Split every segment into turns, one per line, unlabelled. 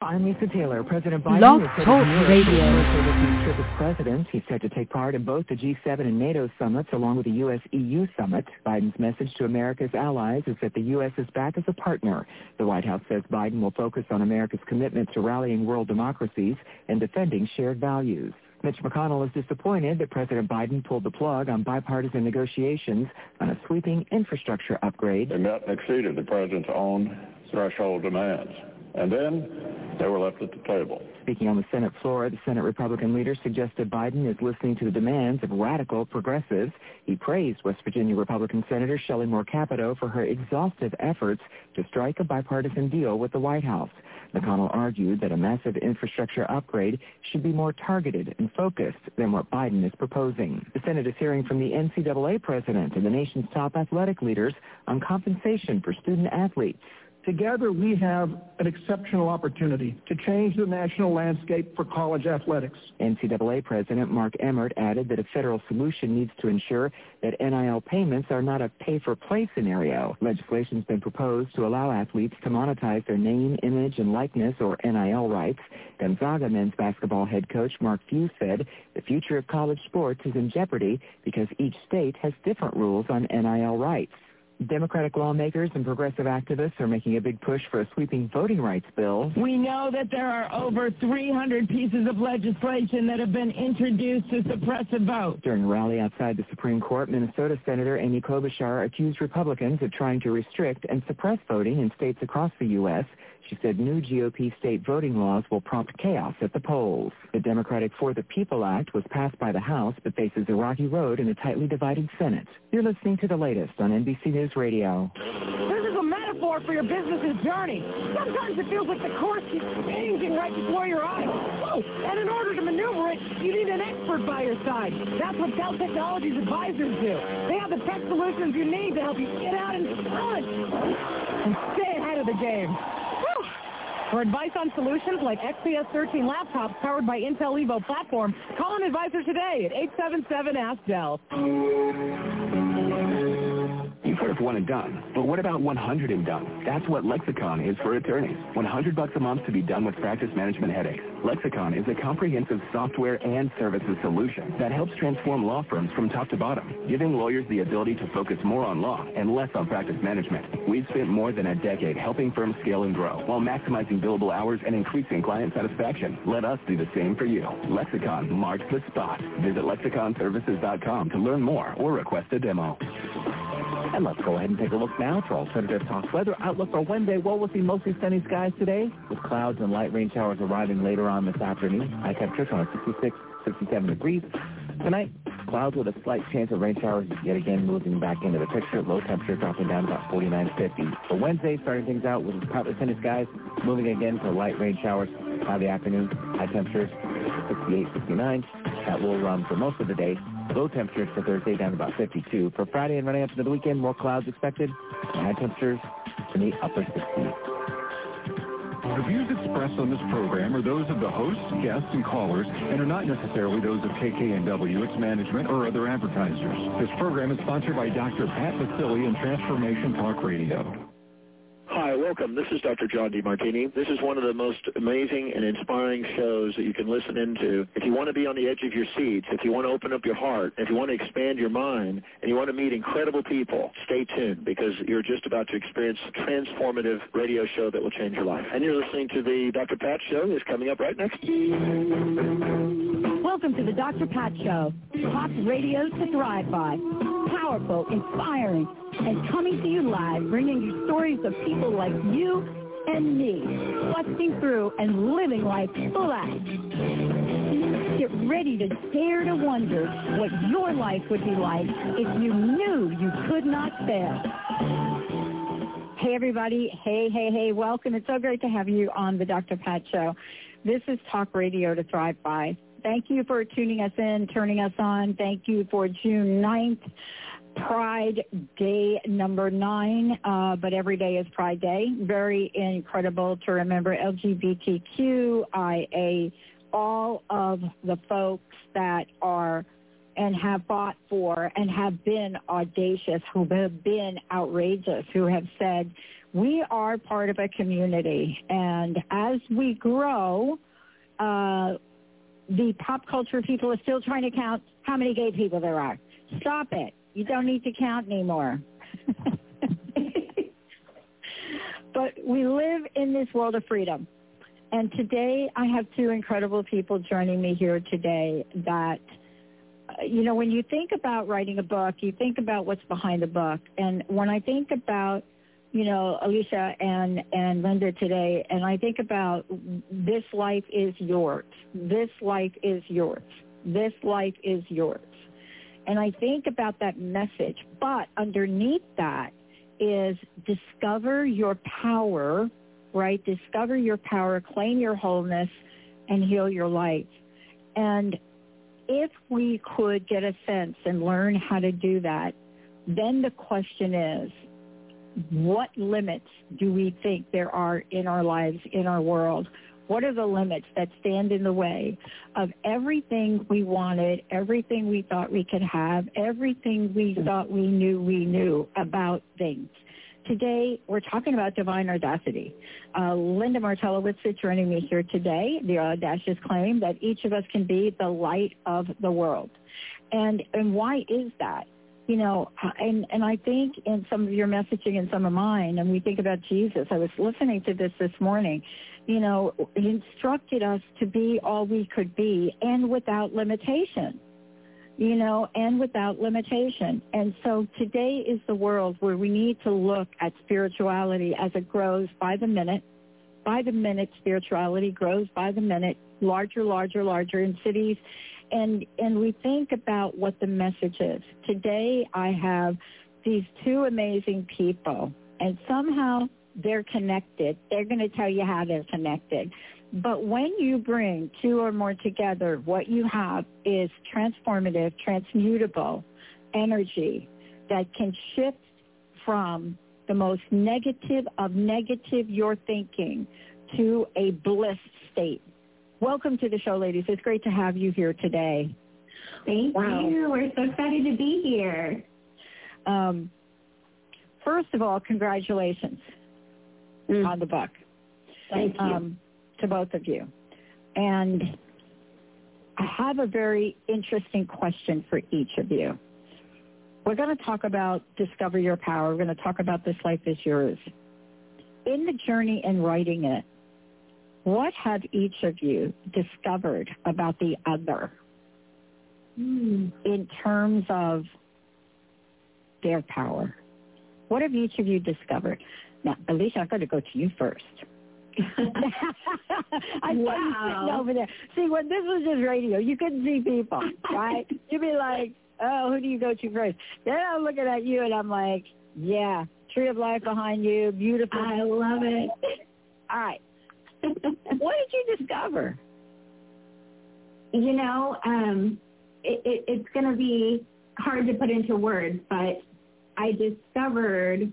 I'm Lisa Taylor. President Biden
Blog
is headed
Talk
to Europe
Radio.
for his trip as president. He's set to take part in both the G7 and NATO summits, along with the U.S.-EU summit. Biden's message to America's allies is that the U.S. is back as a partner. The White House says Biden will focus on America's commitment to rallying world democracies and defending shared values. Mitch McConnell is disappointed that President Biden pulled the plug on bipartisan negotiations on a sweeping infrastructure upgrade.
They met and exceeded the president's own threshold demands. And then they were left at the table.
Speaking on the Senate floor, the Senate Republican leader suggested Biden is listening to the demands of radical progressives. He praised West Virginia Republican Senator Shelley Moore Capito for her exhaustive efforts to strike a bipartisan deal with the White House. McConnell argued that a massive infrastructure upgrade should be more targeted and focused than what Biden is proposing. The Senate is hearing from the NCAA president and the nation's top athletic leaders on compensation for student athletes.
Together, we have an exceptional opportunity to change the national landscape for college athletics.
NCAA President Mark Emmert added that a federal solution needs to ensure that NIL payments are not a pay-for-play scenario. Legislation has been proposed to allow athletes to monetize their name, image, and likeness, or NIL rights. Gonzaga men's basketball head coach Mark Few said the future of college sports is in jeopardy because each state has different rules on NIL rights. Democratic lawmakers and progressive activists are making a big push for a sweeping voting rights bill.
We know that there are over 300 pieces of legislation that have been introduced to suppress a vote.
During a rally outside the Supreme Court, Minnesota Senator Amy Klobuchar accused Republicans of trying to restrict and suppress voting in states across the U.S. She said new GOP state voting laws will prompt chaos at the polls. The Democratic For the People Act was passed by the House but faces a rocky road in a tightly divided Senate. You're listening to the latest on NBC News Radio.
This is a metaphor for your business's journey. Sometimes it feels like the course keeps changing right before your eyes. Whoa! And in order to maneuver it, you need an expert by your side. That's what Dell Technologies advisors do. They have the tech solutions you need to help you get out in front and stay ahead of the game. For advice on solutions like XPS 13 laptops powered by Intel Evo platform, call an advisor today at 877-ASK-DELL.
You've heard of one and done, but what about 100 and done? That's what Lexicon is for attorneys. $100 a month to be done with practice management headaches. Lexicon is a comprehensive software and services solution that helps transform law firms from top to bottom, giving lawyers the ability to focus more on law and less on practice management. We've spent more than a decade helping firms scale and grow while maximizing billable hours and increasing client satisfaction. Let us do the same for you. Lexicon marks the spot. Visit lexiconservices.com to learn more or request a demo.
And let's go ahead and take a look now to Alternative Talk's weather outlook for Wednesday. Well, we'll see mostly sunny skies today with clouds and light rain showers arriving later on this afternoon. High temperatures on 66, 67 degrees. Tonight, clouds with a slight chance of rain showers yet again moving back into the picture. Low temperature dropping down about 49 to 50. For Wednesday, starting things out with partly sunny skies, moving again to light rain showers by the afternoon. High temperatures 68, 69. That will run for most of the day. Low temperatures for Thursday down to about 52. For Friday and running up to the weekend, more clouds expected. High temperatures in the upper 60s.
The views expressed on this program are those of the hosts, guests, and callers, and are not necessarily those of KKNW, its management, or other advertisers. This program is sponsored by Dr. Pat Vasili and Transformation Talk Radio.
Hi, welcome. This is Dr. John DeMartini. This is one of the most amazing and inspiring shows that you can listen into. If you want to be on the edge of your seats, if you want to open up your heart, if you want to expand your mind, and you want to meet incredible people, stay tuned because you're just about to experience a transformative radio show that will change your life. And you're listening to the Dr. Pat Show. It's coming up right next.
Welcome to the Dr. Pat Show. Talk radio to thrive by. Powerful, inspiring, and coming to you live, bringing you stories of people like you and me, busting through and living life full out. Get ready to dare to wonder what your life would be like if you knew you could not fail. Hey, everybody. Hey, welcome. It's so great to have you on the Dr. Pat Show. This is Talk Radio to Thrive By. Thank you for tuning us in, turning us on. Thank you for June 9th, Pride Day number 9, but every day is Pride Day. Very incredible to remember LGBTQIA, all of the folks that are and have fought for and have been audacious, who have been outrageous, who have said, we are part of a community, and as we grow, the pop culture people are still trying to count how many gay people there are. Stop it. You don't need to count anymore. But we live in this world of freedom. And today I have two incredible people joining me here today that, when you think about writing a book, you think about what's behind the book. And when I think about, Alicia and Linda today, and I think about this life is yours. This life is yours. This life is yours. And I think about that message. But underneath that is discover your power, right? Discover your power, claim your wholeness, and heal your life. And if we could get a sense and learn how to do that, then the question is, what limits do we think there are in our lives, in our world? What are the limits that stand in the way of everything we wanted, everything we thought we could have, everything we thought we knew about things? Today, we're talking about divine audacity. Linda Martelowitz is joining me here today. The audacious claim that each of us can be the light of the world. And why is that? And I think in some of your messaging and some of mine, and we think about Jesus, I was listening to this morning, he instructed us to be all we could be and without limitation, and without limitation. And so today is the world where we need to look at spirituality as it grows by the minute. By the minute, spirituality grows by the minute, larger in cities. And we think about what the message is. Today I have these two amazing people, and somehow they're connected. They're going to tell you how they're connected. But when you bring two or more together, what you have is transformative, transmutable energy that can shift from the most negative of negative you're thinking to a bliss state. Welcome to the show, ladies. It's great to have you here today.
Thank you. We're so excited to be here.
First of all, congratulations on the book.
Thank you.
To both of you. And I have a very interesting question for each of you. We're going to talk about Discover Your Power. We're going to talk about This Life is Yours. In the journey in writing it, what have each of you discovered about the other in terms of their power? What have each of you discovered? Now, Alicia, I'm going to go to you first. I saw you sitting over there. See, when this was just radio, you couldn't see people, right? You'd be like, oh, who do you go to first? Then I'm looking at you, and I'm like, yeah, Tree of Life behind you, beautiful.
I love it.
All right. What did you discover?
It's going to be hard to put into words, but I discovered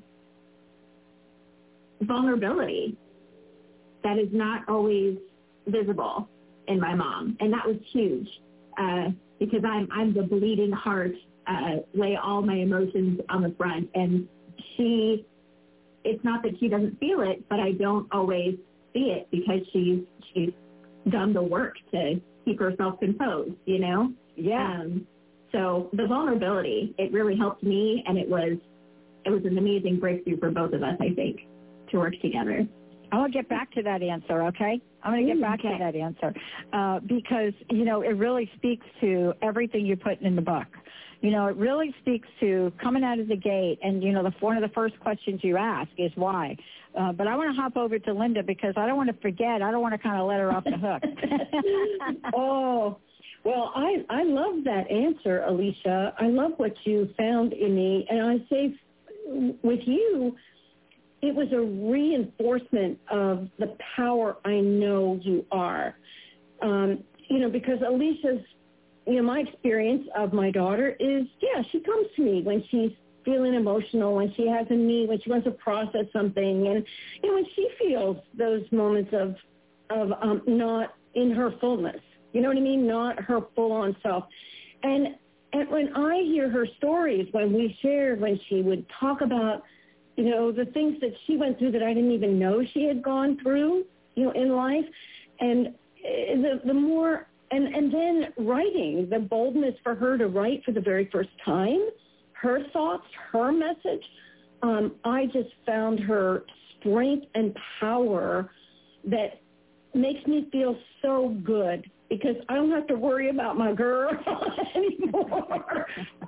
vulnerability that is not always visible in my mom. And that was huge because I'm the bleeding heart, lay all my emotions on the front. And it's not that she doesn't feel it, but I don't always see it because she's done the work to keep herself composed,
Yeah.
So the vulnerability, it really helped me, and it was an amazing breakthrough for both of us, I think, to work together.
I want to get back to that answer, okay? I'm going to get back to that answer because, it really speaks to everything you put in the book. It really speaks to coming out of the gate, and, one of the first questions you ask is why. But I want to hop over to Linda because I don't want to forget. I don't want to kind of let her off the hook.
Oh, well, I love that answer, Alicia. I love what you found in me. And I say with you, it was a reinforcement of the power I know you are. Because Alicia's, my experience of my daughter is, she comes to me when she's feeling emotional, when she has a need, when she wants to process something. And, when she feels those moments of not in her fullness, you know what I mean? Not her full-on self. And when I hear her stories, when we shared, when she would talk about the things that she went through that I didn't even know she had gone through, in life. And the more, and then writing, the boldness for her to write for the very first time, her thoughts, her message, I just found her strength and power that makes me feel so good because I don't have to worry about my girl anymore,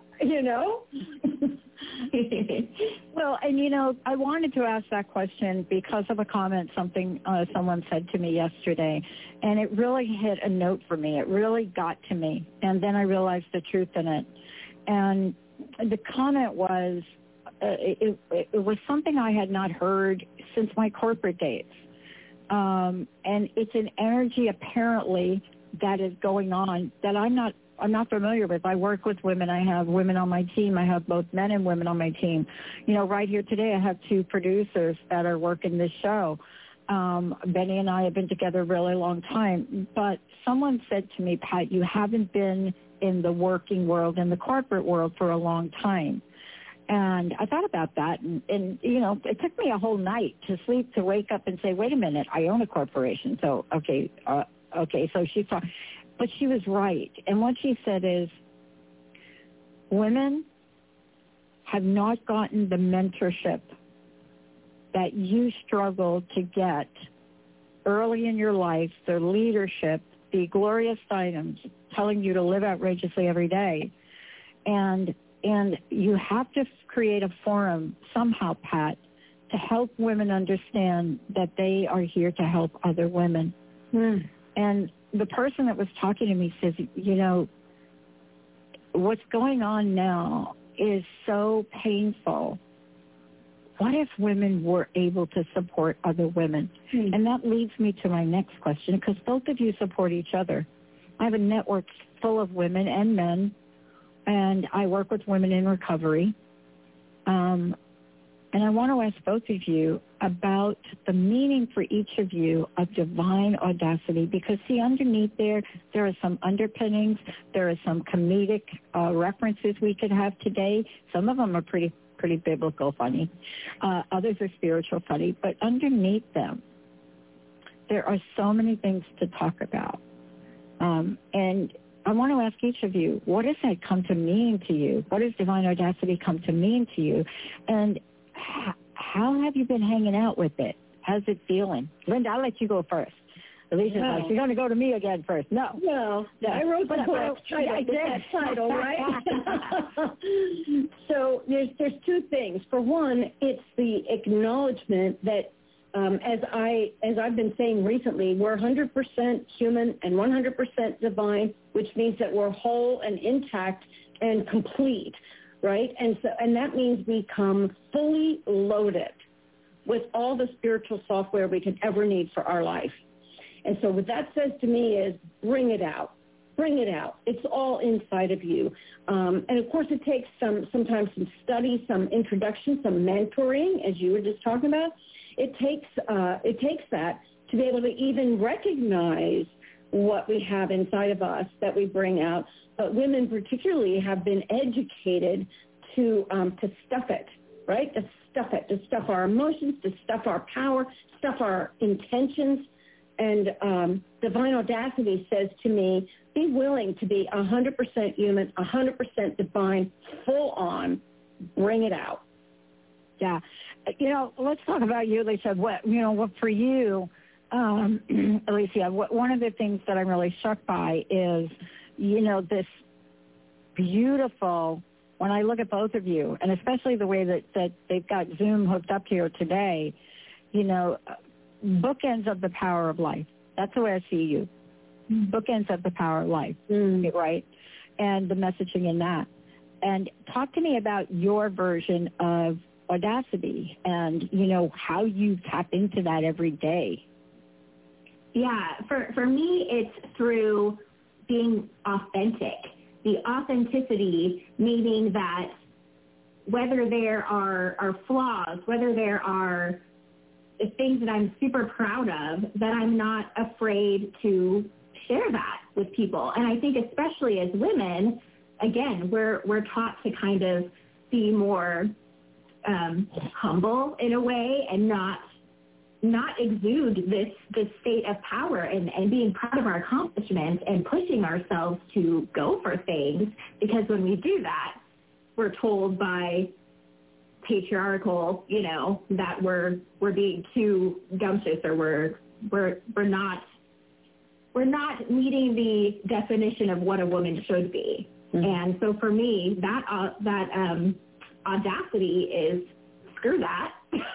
Well, and I wanted to ask that question because of a comment someone said to me yesterday, and it really hit a note for me. It really got to me, and then I realized the truth in it. And the comment was, it was something I had not heard since my corporate days. And it's an energy apparently that is going on that I'm not familiar with. I work with women. I have women on my team. I have both men and women on my team. Right here today I have 2 producers that are working this show. Benny and I have been together a really long time. But someone said to me, Pat, you haven't been in the working world, in the corporate world for a long time. And I thought about that, and it took me a whole night to sleep to wake up and say, wait a minute, I own a corporation. So, okay, so she thought, but she was right. And what she said is, women have not gotten the mentorship that you struggled to get early in your life, the leadership, the glorious items telling you to live outrageously every day. And you have to create a forum somehow, Pat, to help women understand that they are here to help other women. And the person that was talking to me says, what's going on now is so painful. What if women were able to support other women? And that leads me to my next question, because both of you support each other. I have a network full of women and men, and I work with women in recovery. And I want to ask both of you about the meaning for each of you of divine audacity, because see, underneath there are some underpinnings, there are some comedic references we could have today. Some of them are pretty biblical funny. Others are spiritual funny, but underneath them, there are so many things to talk about. And I want to ask each of you, what does that come to mean to you? What does divine audacity come to mean to you? And how have you been hanging out with it? How's it feeling? Linda, I'll let you go first. Alicia's like, you're going to go to me again first. No,
I wrote the book. I did that title, right? So there's 2 things. For one, it's the acknowledgement that as I've been saying recently, we're 100% human and 100% divine, which means that we're whole and intact and complete, right? And that means we come fully loaded with all the spiritual software we could ever need for our life. And so what that says to me is, bring it out. Bring it out. It's all inside of you. And of course, it takes sometimes some study, some introduction, some mentoring, as you were just talking about. It takes that to be able to even recognize what we have inside of us that we bring out. But women particularly have been educated to stuff it, right? To stuff our emotions, to stuff our power, stuff our intentions. And divine audacity says to me, be willing to be 100% human, 100% divine, full on, bring it out.
Yeah. Let's talk about you, Alicia. What for you, Alicia, one of the things that I'm really struck by is, this beautiful, when I look at both of you, and especially the way that they've got Zoom hooked up here today, bookends of the power of life. That's the way I see you. Bookends of the power of life, right? And the messaging in that. And talk to me about your version of audacity and, how you tap into that every day.
Yeah, for me, it's through being authentic. The authenticity meaning that whether there are flaws, whether there are things that I'm super proud of, that I'm not afraid to share that with people. And I think especially as women, again, we're taught to kind of be more humble in a way and not exude this state of power and being proud of our accomplishments and pushing ourselves to go for things, because when we do that, we're told by patriarchal, that we're being too gumptious, or we're not meeting the definition of what a woman should be. Mm-hmm. And so for me, that audacity is screw that.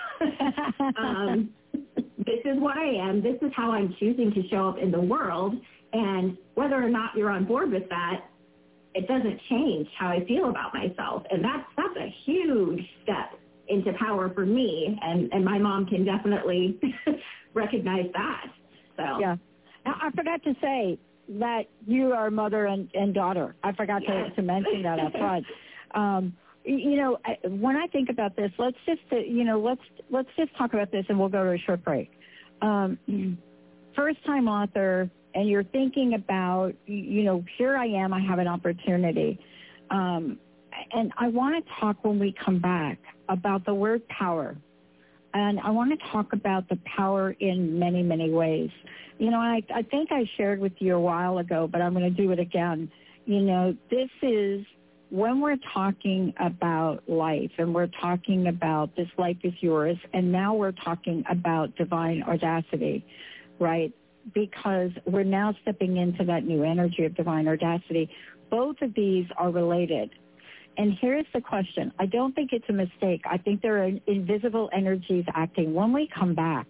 This is what I am. This is how I'm choosing to show up in the world. And whether or not you're on board with that, it doesn't change how I feel about myself. And that's a huge step into power for me. And my mom can definitely recognize that. So
yeah. Now, I forgot to say that you are mother and daughter. I forgot to mention that up front. When I think about this, let's just talk about this, and we'll go to a short break. First-time author, and you're thinking about, here I am, I have an opportunity. And I want to talk when we come back about the word power. And I want to talk about the power in many, many ways. I think I shared with you a while ago, but I'm going to do it again. This is when we're talking about life, and we're talking about this life is yours, and now we're talking about divine audacity, right? Because we're now stepping into that new energy of divine audacity. Both of these are related. And here's the question. I don't think it's a mistake. I think there are invisible energies acting. When we come back,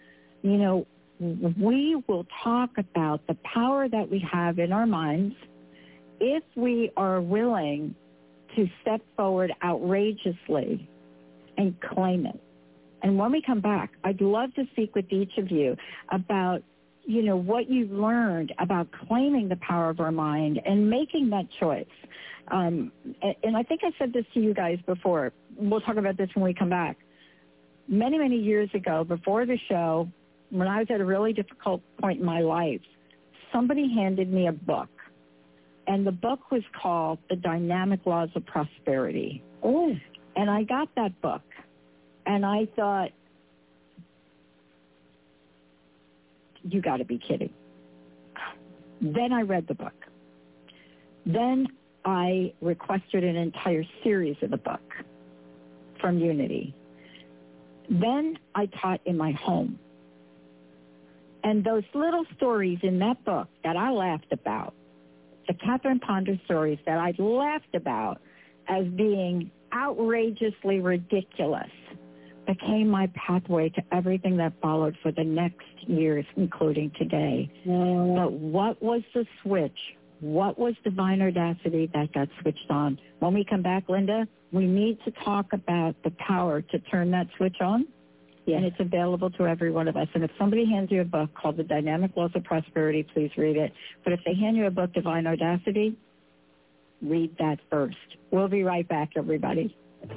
we will talk about the power that we have in our minds if we are willing to step forward outrageously and claim it. And when we come back, I'd love to speak with each of you about, what you've learned about claiming the power of our mind and making that choice. And I think I said this to you guys before. We'll talk about this when we come back. Many, many years ago, before the show, when I was at a really difficult point in my life, somebody handed me a book. And the book was called The Dynamic Laws of Prosperity. Oh. And I got that book. And I thought, you got to be kidding. Then I read the book. Then I requested an entire series of the book from Unity. Then I taught in my home. And those little stories in that book that I laughed about, the Catherine Ponder stories that I laughed about as being outrageously ridiculous, became my pathway to everything that followed for the next years, including today. But what was the switch? What was divine audacity that got switched on? When we come back, Linda, we need to talk about the power to turn that switch on. Yes. And it's available to every one of us. And if somebody hands you a book called The Dynamic Laws of Prosperity, please read it. But if they hand you a book, Divine Audacity, read that first. We'll be right back, everybody.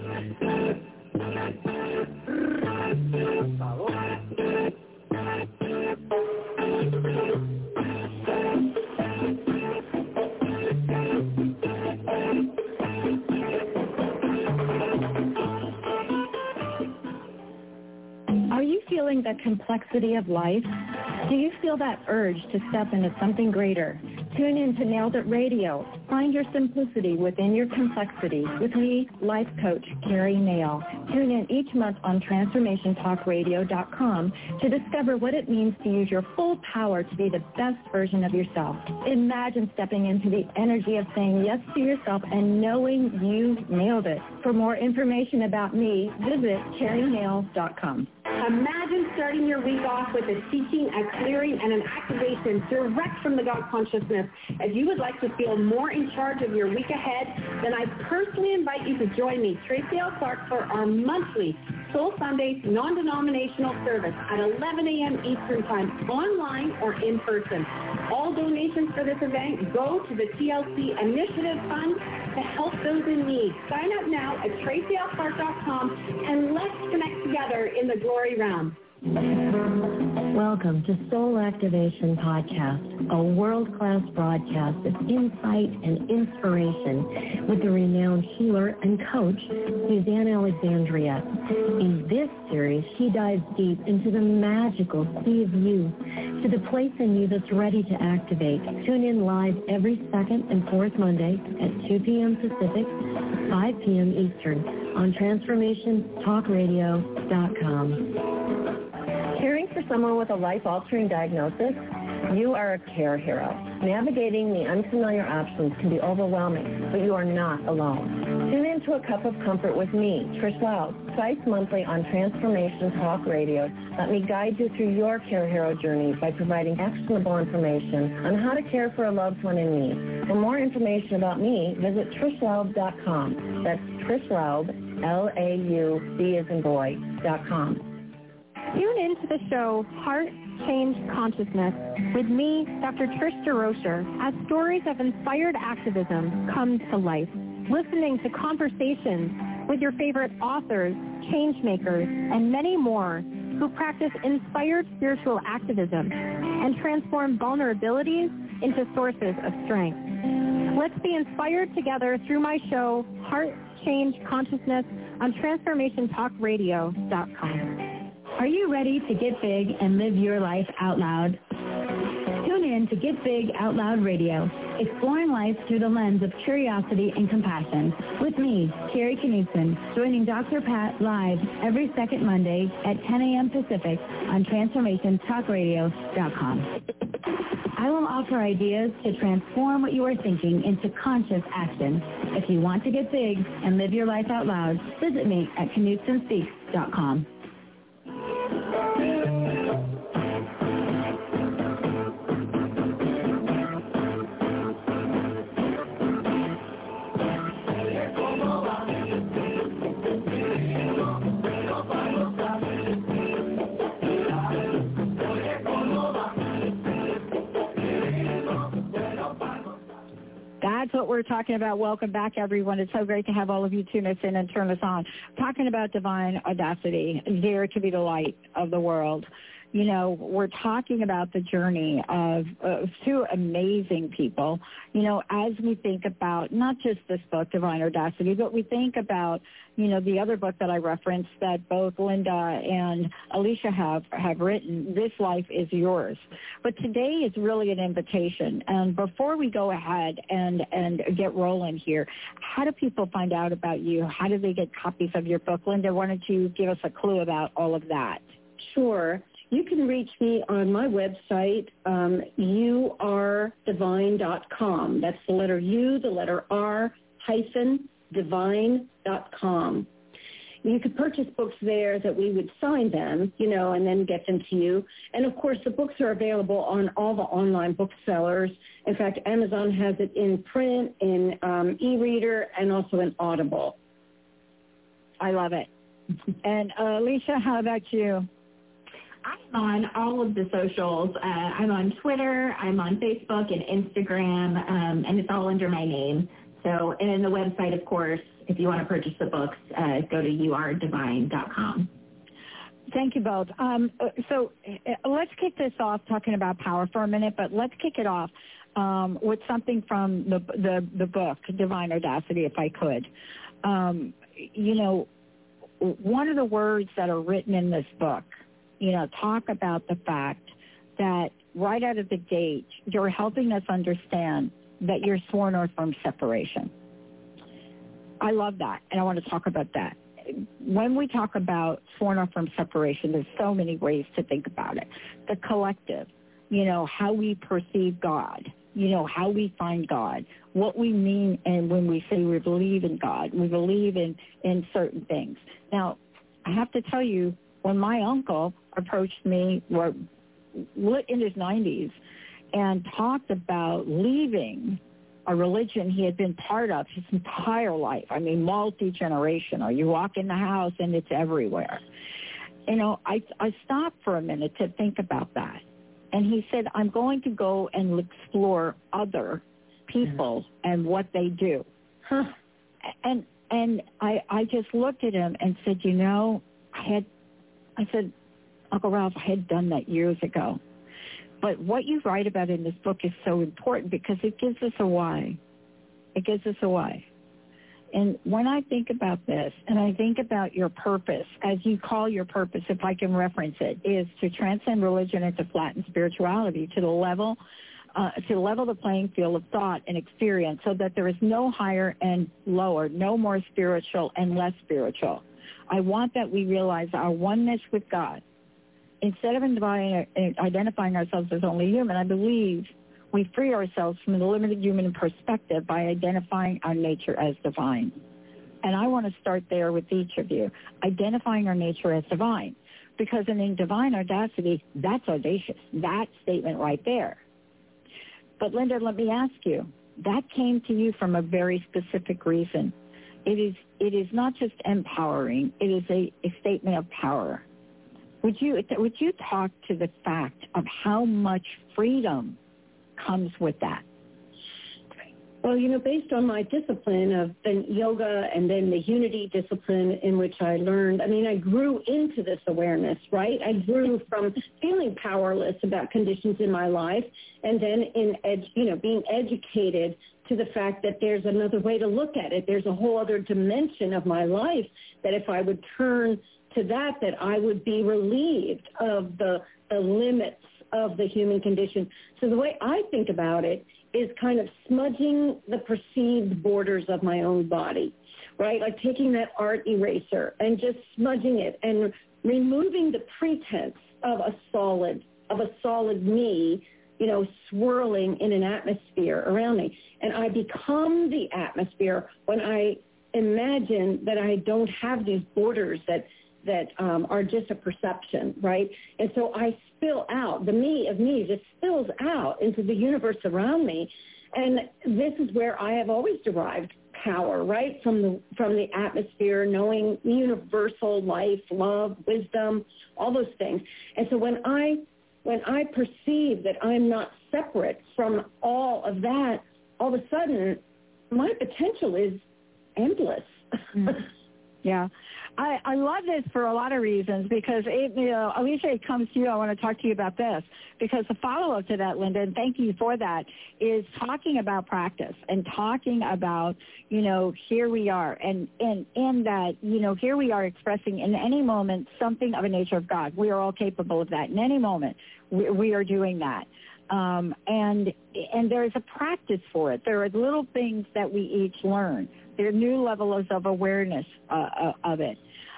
Are you feeling the complexity of life? Do you feel that urge to step into something greater? Tune in to Nailed It Radio. Find your simplicity within your complexity with me, life coach Carrie Nail. Tune in each month on TransformationTalkRadio.com to discover what it means to use your full power to be the best version of yourself. Imagine stepping into the energy of saying yes to yourself and knowing you nailed it. For more information about me, visit CarrieNail.com.
Imagine starting your week off with a teaching, a clearing, and an activation direct from the God consciousness. If you would like to feel more in charge of your week ahead, then I personally invite you to join me, Tracy L. Clark, for our monthly Soul Sunday non-denominational service at 11 a.m. Eastern Time, online or in person. All donations for this event go to the TLC Initiative Fund to help those in need. Sign up now at TracyLClark.com and let's connect together in the glory realm.
Welcome to Soul Activation Podcast, a world-class broadcast of insight and inspiration with the renowned healer and coach, Suzanne Alexandria. In this series, she dives deep into the magical key of you, to the place in you that's ready to activate. Tune in live every second and fourth Monday at 2 p.m. Pacific, 5 p.m. Eastern on TransformationTalkRadio.com. Caring for someone with a life-altering diagnosis? You are a care hero. Navigating the unfamiliar options can be overwhelming, but you are not alone. Tune in to A Cup of Comfort with me, Trish Loud, twice monthly on Transformation Talk Radio. Let me guide you through your care hero journey by providing actionable information on how to care for a loved one in need. For more information about me, visit TrishLoud.com. That's Trish Loud, L-A-U-D as in boy.com.
Tune in to the show Heart Change Consciousness with me, Dr. Trish DeRocher, as stories of inspired activism come to life. Listening to conversations with your favorite authors, change makers, and many more who practice inspired spiritual activism and transform vulnerabilities into sources of strength. Let's be inspired together through my show Heart Change Consciousness on TransformationTalkRadio.com.
Are you ready to get big and live your life out loud? Tune in to Get Big Out Loud Radio, exploring life through the lens of curiosity and compassion, with me, Carrie Knudsen, joining Dr. Pat live every second Monday at 10 a.m. Pacific on TransformationTalkRadio.com. I will offer ideas to transform what you are thinking into conscious action. If you want to get big and live your life out loud, visit me at KnudsenSpeaks.com.
That's what we're talking about. Welcome back, everyone. It's so great to have all of you tune us in and turn us on. Talking about divine audacity, dare to be the light of the world. You know, we're talking about the journey of two amazing people, you know, as we think about not just this book, Divine Audacity, but we think about, you know, the other book that I referenced that both Linda and Alicia have written, This Life is Yours. But today is really an invitation. And before we go ahead and get rolling here, how do people find out about you? How do they get copies of your book? Linda, why don't you give us a clue about all of that?
Sure. You can reach me on my website, yourdivine.com. That's the letter U, the letter R, -divine.com. You could purchase books there that we would sign them, you know, and then get them to you. And, of course, the books are available on all the online booksellers. In fact, Amazon has it in print, in e-reader, and also in Audible.
I love it. And, Alicia, how about you?
I'm on all of the socials. I'm on Twitter, I'm on Facebook and Instagram, and it's all under my name. So, and the website, of course, if you want to purchase the books, go to yourdivine.com.
Thank you both. So let's kick this off talking about power for a minute, but let's kick it off with something from the book, Divine Audacity, if I could. You know, one of the words that are written in this book, you know, talk about the fact that right out of the gate, you're helping us understand that you're sworn off from separation. I love that, and I want to talk about that. When we talk about sworn off from separation, there's so many ways to think about it. The collective, you know, how we perceive God, you know, how we find God, what we mean, and when we say we believe in God, we believe in certain things. Now, I have to tell you, when my uncle approached me, in his 90s, and talked about leaving a religion he had been part of his entire life. I mean, multi-generational. You walk in the house and it's everywhere. You know, I stopped for a minute to think about that. And he said, I'm going to go and explore other people and what they do. Huh. And I just looked at him and said, you know, I said, Uncle Ralph, I had done that years ago. But what you write about in this book is so important because it gives us a why. It gives us a why. And when I think about this, and I think about your purpose, as you call your purpose, if I can reference it, is to transcend religion and to flatten spirituality to level the playing field of thought and experience so that there is no higher and lower, no more spiritual and less spiritual. I want that we realize our oneness with God. Instead of identifying ourselves as only human, I believe we free ourselves from the limited human perspective by identifying our nature as divine. And I want to start there with each of you, identifying our nature as divine. Because in divine audacity, that's audacious, that statement right there. But Linda, let me ask you, that came to you from a very specific reason. It is not just empowering, it is a statement of power. Would you talk to the fact of how much freedom comes with that?
Well, based on my discipline of then yoga and then the unity discipline in which I learned, I grew into this awareness, right? I grew from feeling powerless about conditions in my life and then being educated to the fact that there's another way to look at it. There's a whole other dimension of my life that if I would turn to that I would be relieved of the limits of the human condition. So the way I think about it is kind of smudging the perceived borders of my own body, right? Like taking that art eraser and just smudging it and removing the pretense of a solid me, swirling in an atmosphere around me. And I become the atmosphere when I imagine that I don't have these borders that are just a perception, right? And so I spill out. The me of me just spills out into the universe around me. And this is where I have always derived power, right? From the atmosphere, knowing universal life, love, wisdom, all those things. And so when I perceive that I'm not separate from all of that, all of a sudden my potential is endless.
Yeah. I love this for a lot of reasons because, Alicia, it comes to you. I want to talk to you about this because the follow-up to that, Linda, and thank you for that, is talking about practice and talking about, here we are. And in that, here we are expressing in any moment something of a nature of God. We are all capable of that. In any moment, we are doing that. And there's a practice for it. There are little things that we each learn. There are new levels of awareness of it.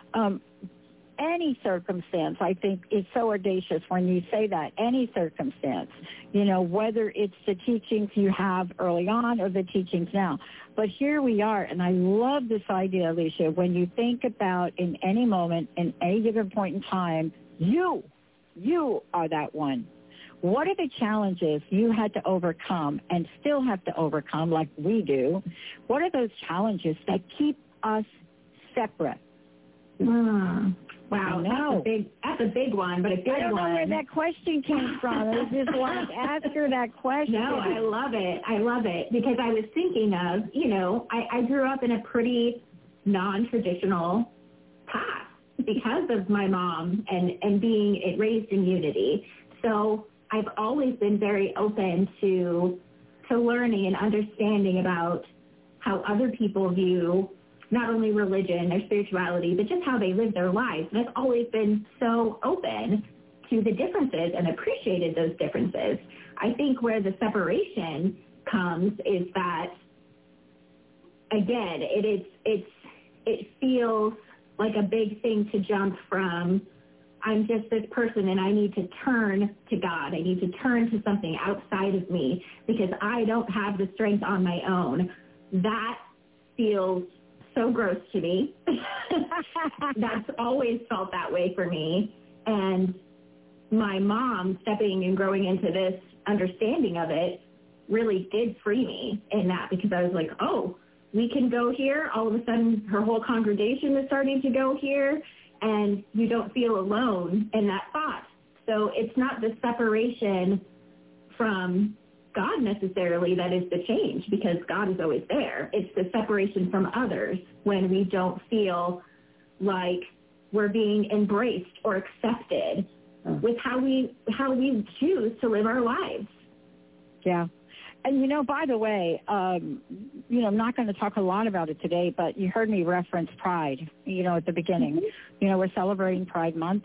Any circumstance, I think, is so audacious when you say that. Any circumstance, whether it's the teachings you have early on or the teachings now. But here we are, and I love this idea, Alicia, when you think about in any moment, in any given point in time, you are that one. What are the challenges you had to overcome and still have to overcome like we do? What are those challenges that keep us separate?
Wow, that's a big one, but a good one.
I don't know where that question came from. I just wanted to ask her that question.
No, I love it because I was thinking of, I grew up in a pretty non-traditional path because of my mom and being raised in unity. So I've always been very open to learning and understanding about how other people view not only religion or spirituality, but just how they live their lives. And I've always been so open to the differences and appreciated those differences. I think where the separation comes is that, again, it feels like a big thing to jump from I'm just this person and I need to turn to God. I need to turn to something outside of me because I don't have the strength on my own. That feels so gross to me. That's always felt that way for me. And my mom stepping and growing into this understanding of it really did free me in that because I was like, oh, we can go here. All of a sudden her whole congregation is starting to go here. And you don't feel alone in that thought. So it's not the separation from God necessarily that is the change because God is always there. It's the separation from others when we don't feel like we're being embraced or accepted with how we choose to live our lives.
Yeah. And, by the way, I'm not going to talk a lot about it today, but you heard me reference Pride, at the beginning. We're celebrating Pride Month.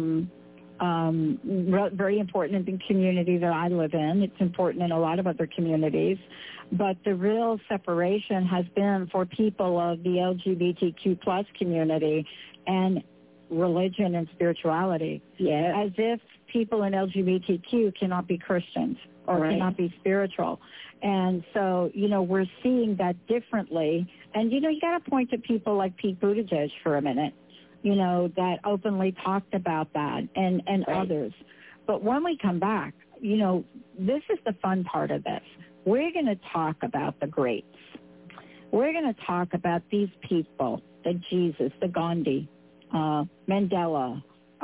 Very important in the community that I live in. It's important in a lot of other communities. But the real separation has been for people of the LGBTQ plus community and religion and spirituality. Yeah. As if people in LGBTQ cannot be Christians or cannot be spiritual. And so, we're seeing that differently. And, you got to point to people like Pete Buttigieg for a minute, that openly talked about that and others. But when we come back, this is the fun part of this. We're going to talk about the greats. We're going to talk about these people, the Jesus, the Gandhi, Mandela,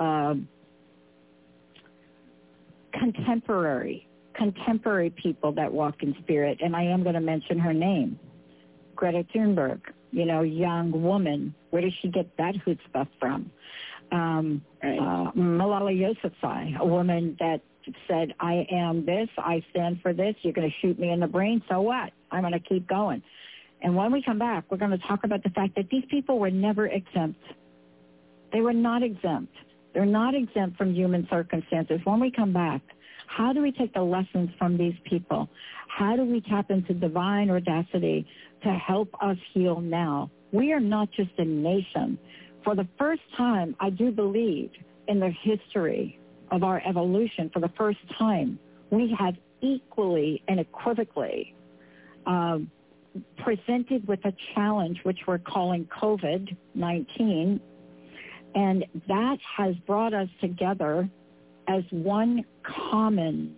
contemporary people that walk in spirit, and I am going to mention her name, Greta Thunberg, young woman. Where does she get that chutzpah from? Malala Yousafzai, a woman that said, I am this, I stand for this, you're going to shoot me in the brain, so what? I'm going to keep going. And when we come back, we're going to talk about the fact that these people were never exempt. They were not exempt. They're not exempt from human circumstances. When we come back, how do we take the lessons from these people? How do we tap into divine audacity to help us heal now? We are not just a nation. For the first time, I do believe, in the history of our evolution, for the first time, we have equally and equivocally presented with a challenge, which we're calling COVID-19, and that has brought us together as one common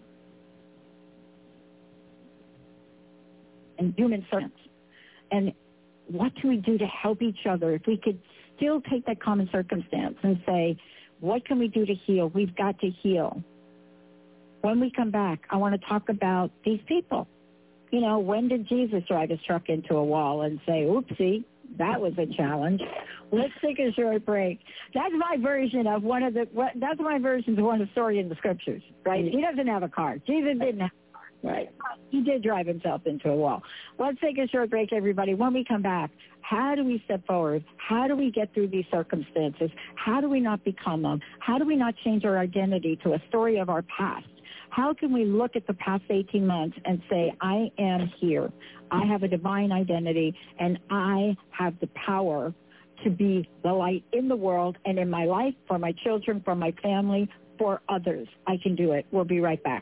and human servant. And what can we do to help each other? If we could still take that common circumstance and say, what can we do to heal? We've got to heal. When we come back, I want to talk about these people. When did Jesus drive his truck into a wall and say, oopsie, that was a challenge? Let's take a short break. That's my version of one of the story in the scriptures, right? He doesn't have a car. Jesus didn't have a car. Right. He did drive himself into a wall. Let's take a short break, everybody. When we come back, how do we step forward? How do we get through these circumstances? How do we not become them? How do we not change our identity to a story of our past? How can we look at the past 18 months and say, I am here. I have a divine identity, and I have the power to be the light in the world and in my life, for my children, for my family, for others. I can do it. We'll be right back.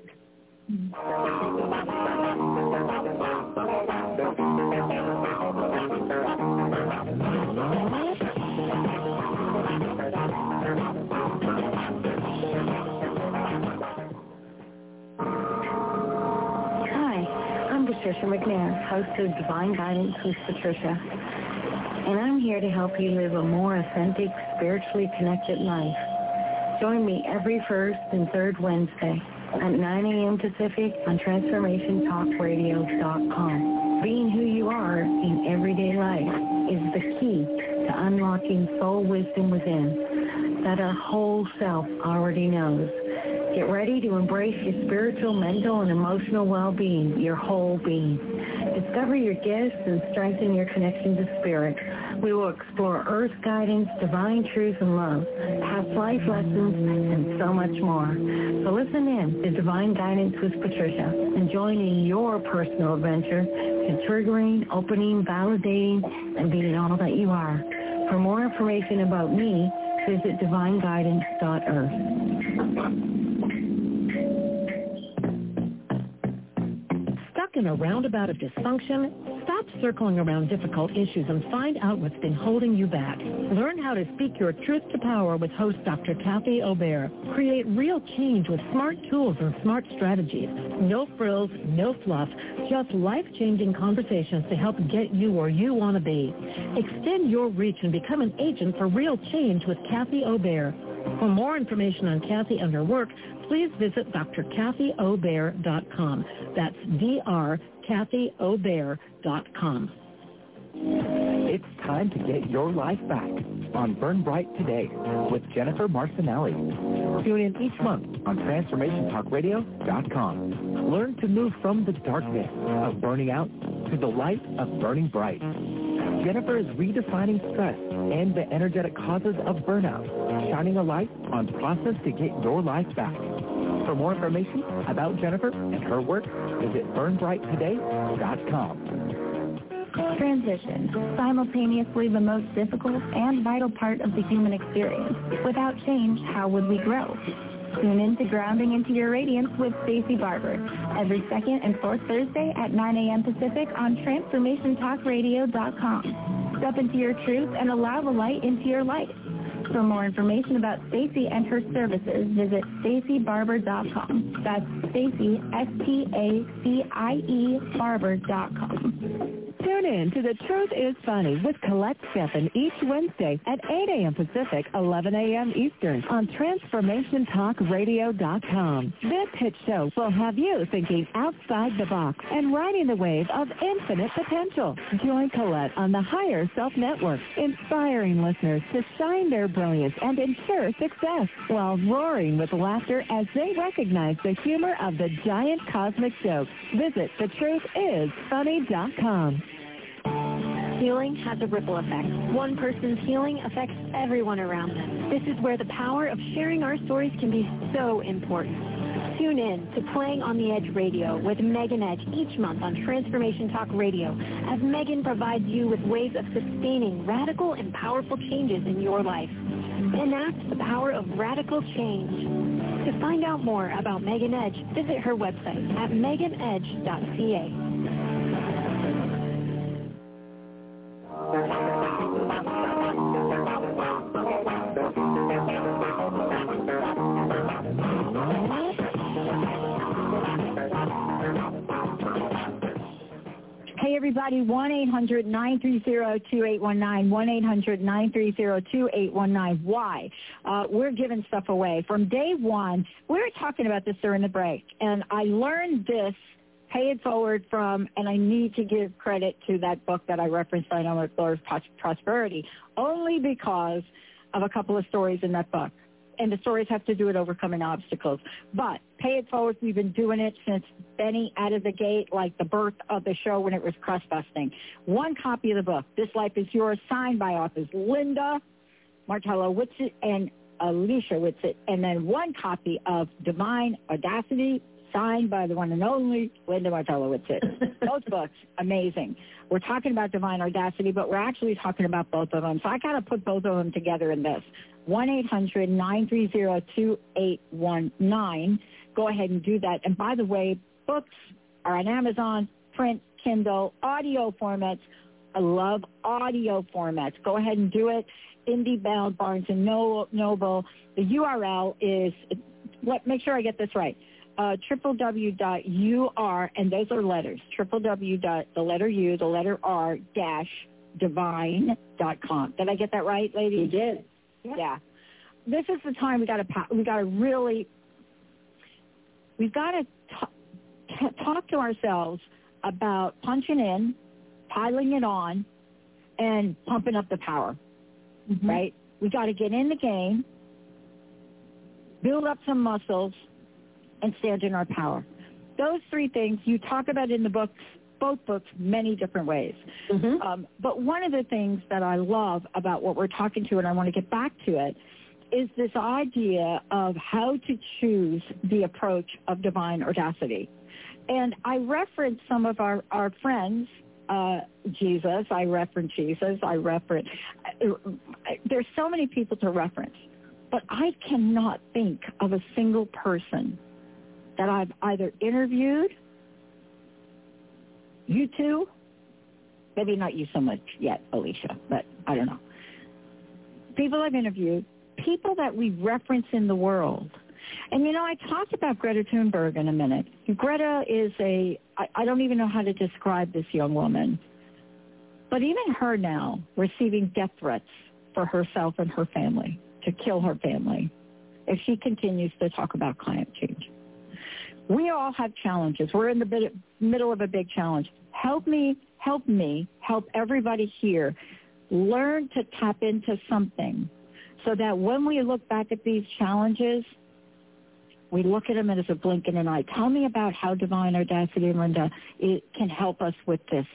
Patricia McNair, host of Divine Guidance with Patricia, and I'm here to help you live a more authentic, spiritually connected life. Join me every first and third Wednesday at 9 a.m. Pacific on TransformationTalkRadio.com. Being who you are in everyday life is the key to unlocking soul wisdom within that our whole self already knows. Get ready to embrace your spiritual, mental, and emotional well-being, your whole being. Discover your gifts and strengthen your connection to spirit. We will explore earth guidance, divine truth and love, past life lessons, and so much more. So listen in to Divine Guidance with Patricia and join in your personal adventure in triggering, opening, validating, and being all that you are. For more information about me, visit divineguidance.earth.
In a roundabout of dysfunction, stop circling around difficult issues and find out what's been holding you back. Learn how to speak your truth to power with host Dr. Kathy Obear. Create real change with smart tools and smart strategies. No frills, no fluff, just life-changing conversations to help get you where you want to be. Extend your reach and become an agent for real change with Kathy Obear. For more information on Kathy and her work, please visit drkathyobear.com. That's drkathyobear.com.
It's time to get your life back. on Burn Bright Today with Jennifer Marcinelli. Tune in each month on TransformationTalkRadio.com. Learn to move from the darkness of burning out to the light of burning bright. Jennifer is redefining stress and the energetic causes of burnout, shining a light on the process to get your life back. For more information about Jennifer and her work, visit burnbrighttoday.com.
Transition, simultaneously the most difficult and vital part of the human experience. Without change, how would we grow? Tune in to Grounding into Your Radiance with Stacey Barber every second and fourth Thursday at 9 a.m. Pacific on TransformationTalkRadio.com. Step into your truth and allow the light into your life. For more information about Stacey and her services, visit StaceyBarber.com. That's Stacey, S-T-A-C-I-E, Barber.com.
Tune in to The Truth is Funny with Colette Steffen each Wednesday at 8 a.m. Pacific, 11 a.m. Eastern on TransformationTalkRadio.com. This hit show will have you thinking outside the box and riding the wave of infinite potential. Join Colette on the Higher Self Network, inspiring listeners to shine their brilliance and ensure success while roaring with laughter as they recognize the humor of the giant cosmic joke. Visit thetruthисfunny.com.
Healing has a ripple effect. One person's healing affects everyone around them. This is where the power of sharing our stories can be so important. Tune in to Playing on the Edge Radio with Megan Edge each month on Transformation Talk Radio, as Megan provides you with ways of sustaining radical and powerful changes in your life. Enact the power of radical change. To find out more about Megan Edge, visit her website at meganedge.ca.
Hey, everybody, 1-800-930-2819, 1-800-930-2819. Why? We're giving stuff away. From day one, we were talking about this during the break, and I learned this, pay it forward from, and I need to give credit to that book that I referenced, I Know It Lord's Prosperity, only because of a couple of stories in that book. And the stories have to do with overcoming obstacles. But pay it forward, we've been doing it since Benny out of the gate, like the birth of the show when it was crust busting. One copy of the book, This Life is Yours, signed by authors Linda Martello Whitsitt and Alicia Whitsitt. And then one copy of Divine Audacity, signed by the one and only Linda Martello Whitsitt. Both books, amazing. We're talking about Divine Audacity, but we're actually talking about both of them. So I got to put both of them together in this. 1-800-930-2819. Go ahead and do that. And by the way, books are on Amazon, print, Kindle, audio formats. I love audio formats. Go ahead and do it. IndieBound, Barnes & Noble. The URL is, make sure I get this right, www.ur, and those are letters, www.divine-divine.com. Did I get that right, ladies?
You did.
Yeah. This is the time we've got to talk to ourselves about punching in, piling it on, and pumping up the power, right? We got to get in the game, build up some muscles, and stand in our power. Those three things you talk about in the books, both books, many different ways. But one of the things that I love about what we're talking to, and I want to get back to it, is this idea of how to choose the approach of divine audacity. And I reference some of our friends, Jesus, I reference Jesus, there's so many people to reference, but I cannot think of a single person that I've either interviewed, you two, maybe not you so much yet, Alicia, but I don't know. People I've interviewed, people that we reference in the world. And, I talked about Greta Thunberg in a minute. Greta is I don't even know how to describe this young woman, but even her now receiving death threats for herself and her family, to kill her family, if she continues to talk about climate change. We all have challenges. We're in the middle of a big challenge. Help me, help everybody here learn to tap into something so that when we look back at these challenges, we look at them as a blink in an eye. Tell me about how Divine Audacity, Linda, it can help us with this.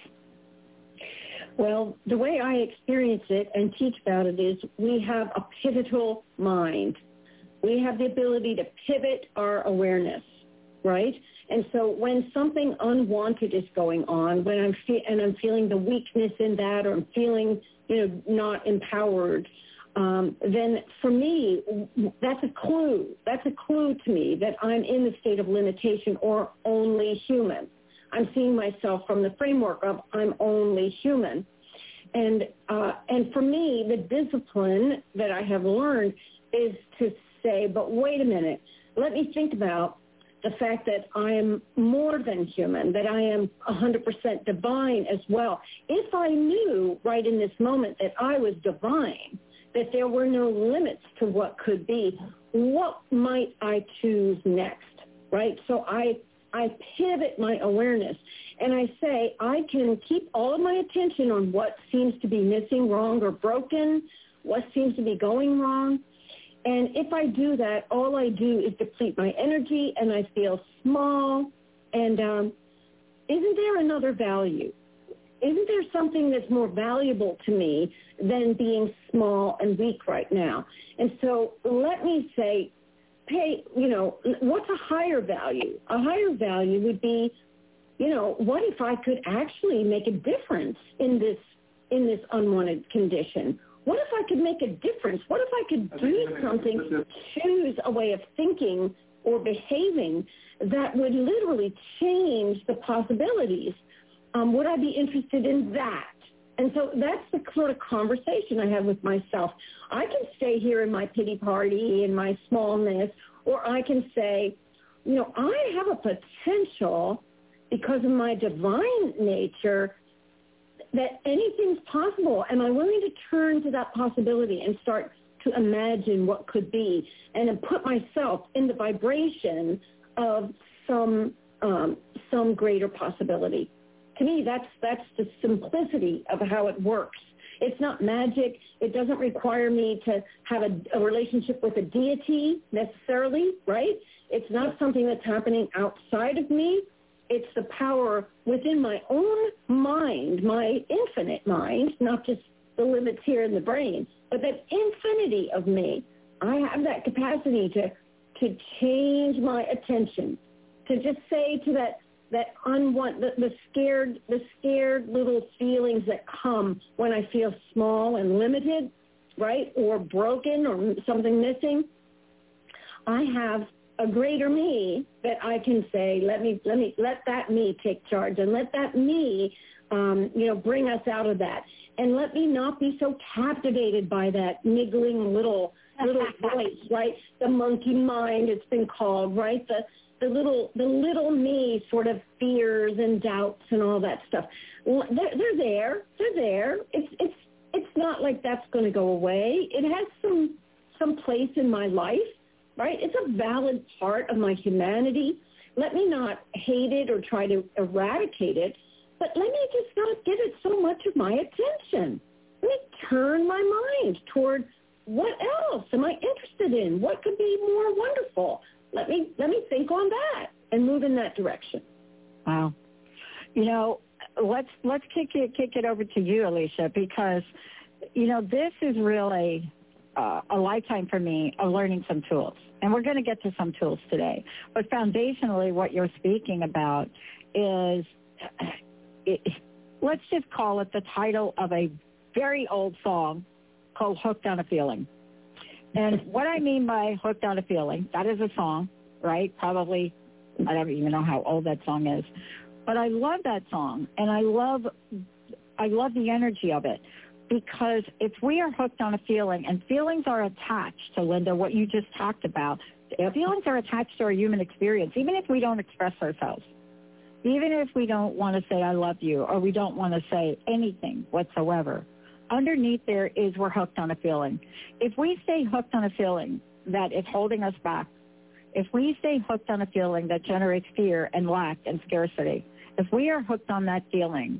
Well, the way I experience it and teach about it is we have a pivotal mind. We have the ability to pivot our awareness, right? And so when something unwanted is going on, when I'm feeling the weakness in that, or I'm feeling, not empowered, then for me, that's a clue. That's a clue to me that I'm in the state of limitation or only human. I'm seeing myself from the framework of I'm only human. And for me, the discipline that I have learned is to say, but wait a minute, let me think about the fact that I am more than human, that I am 100% divine as well. If I knew right in this moment that I was divine, that there were no limits to what could be, what might I choose next, right? So I pivot my awareness, and I say I can keep all of my attention on what seems to be missing, wrong, or broken, what seems to be going wrong. And if I do that, all I do is deplete my energy, and I feel small. And isn't there another value? Isn't there something that's more valuable to me than being small and weak right now? And so let me say, what's a higher value? A higher value would be, what if I could actually make a difference in this unwanted condition? What if I could make a difference? What if I could do something, choose a way of thinking or behaving that would literally change the possibilities? Would I be interested in that? And so that's the sort of conversation I have with myself. I can stay here in my pity party, in my smallness, or I can say, I have a potential because of my divine nature that anything's possible. Am I willing to turn to that possibility and start to imagine what could be, and then put myself in the vibration of some greater possibility? To me, that's the simplicity of how it works. It's not magic. It doesn't require me to have a relationship with a deity necessarily, right? It's not something that's happening outside of me. It's the power within my own mind, my infinite mind, not just the limits here in the brain, but that infinity of me. I have that capacity to change my attention, to just say to that the scared little feelings that come when I feel small and limited, right, or broken or something missing. I have a greater me that I can say, let that me take charge, and let that me, bring us out of that, and let me not be so captivated by that niggling little voice, right? The monkey mind, it's been called, right? The little me sort of fears and doubts and all that stuff. They're there. It's not like that's going to go away. It has some place in my life, right? It's a valid part of my humanity. Let me not hate it or try to eradicate it, but let me just not give it so much of my attention. Let me turn my mind toward what else am I interested in? What could be more wonderful? Let me think on that and move in that direction.
Wow. Let's kick it over to you, Alicia, because this is really a lifetime for me of learning some tools, and we're going to get to some tools today. But foundationally, what you're speaking about is, let's just call it the title of a very old song called "Hooked on a Feeling." And what I mean by hooked on a feeling, that is a song, right? Probably, I don't even know how old that song is. But I love that song, and I love the energy of it, because if we are hooked on a feeling, and feelings are attached to, Linda, what you just talked about, feelings are attached to our human experience, even if we don't express ourselves. Even if we don't want to say I love you, or we don't want to say anything whatsoever. Underneath there is we're hooked on a feeling. If we stay hooked on a feeling that is holding us back, if we stay hooked on a feeling that generates fear and lack and scarcity, if we are hooked on that feeling,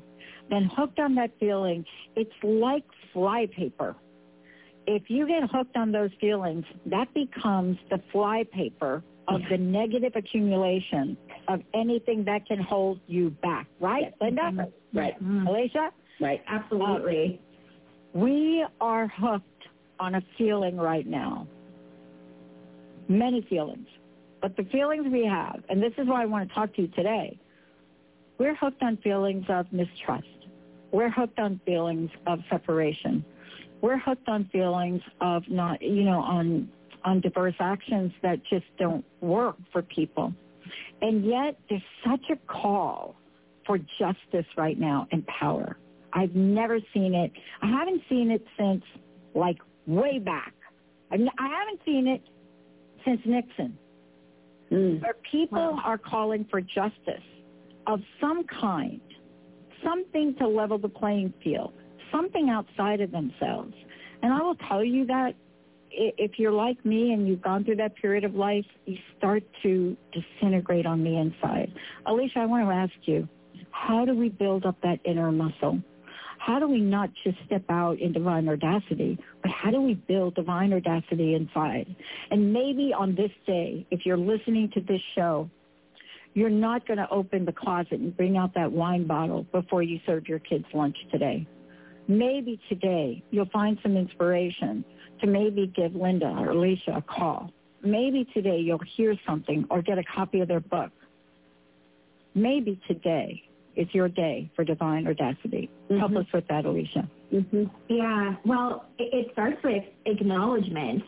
then hooked on that feeling, it's like flypaper. If you get hooked on those feelings, that becomes the flypaper of the negative accumulation of anything that can hold you back. Right,
Yes.
Linda?
Mm-hmm. Right.
Alicia?
Right. Absolutely.
We are hooked on a feeling right now. Many feelings. But the feelings we have, and this is why I want to talk to you today, we're hooked on feelings of mistrust. We're hooked on feelings of separation. We're hooked on feelings of not, on diverse actions that just don't work for people. And yet there's such a call for justice right now and power. I've never seen it. I haven't seen it since, way back. I haven't seen it since Nixon, where people are calling for justice of some kind, something to level the playing field, something outside of themselves. And I will tell you that if you're like me and you've gone through that period of life, you start to disintegrate on the inside. Alicia, I want to ask you, how do we build up that inner muscle? How do we not just step out in divine audacity, but how do we build divine audacity inside? And maybe on this day, if you're listening to this show, you're not going to open the closet and bring out that wine bottle before you serve your kids lunch today. Maybe today you'll find some inspiration to maybe give Linda or Alicia a call. Maybe today you'll hear something or get a copy of their book. Maybe today is your day for divine audacity. Help us with that, Alicia.
Yeah, well, it starts with acknowledgement.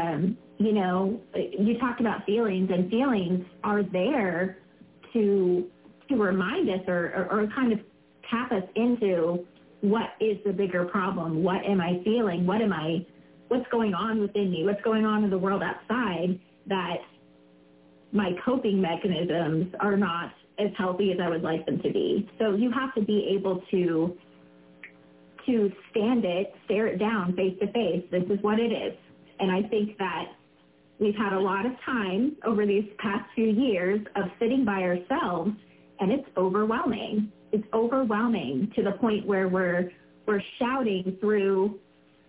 You talked about feelings, and feelings are there to remind us or kind of tap us into what is the bigger problem. What am I feeling? What's going on within me? What's going on in the world outside that my coping mechanisms are not as healthy as I would like them to be. So you have to be able to stand it, stare it down face to face. This is what it is. And I think that we've had a lot of time over these past few years of sitting by ourselves, and it's overwhelming. It's overwhelming to the point where we're shouting through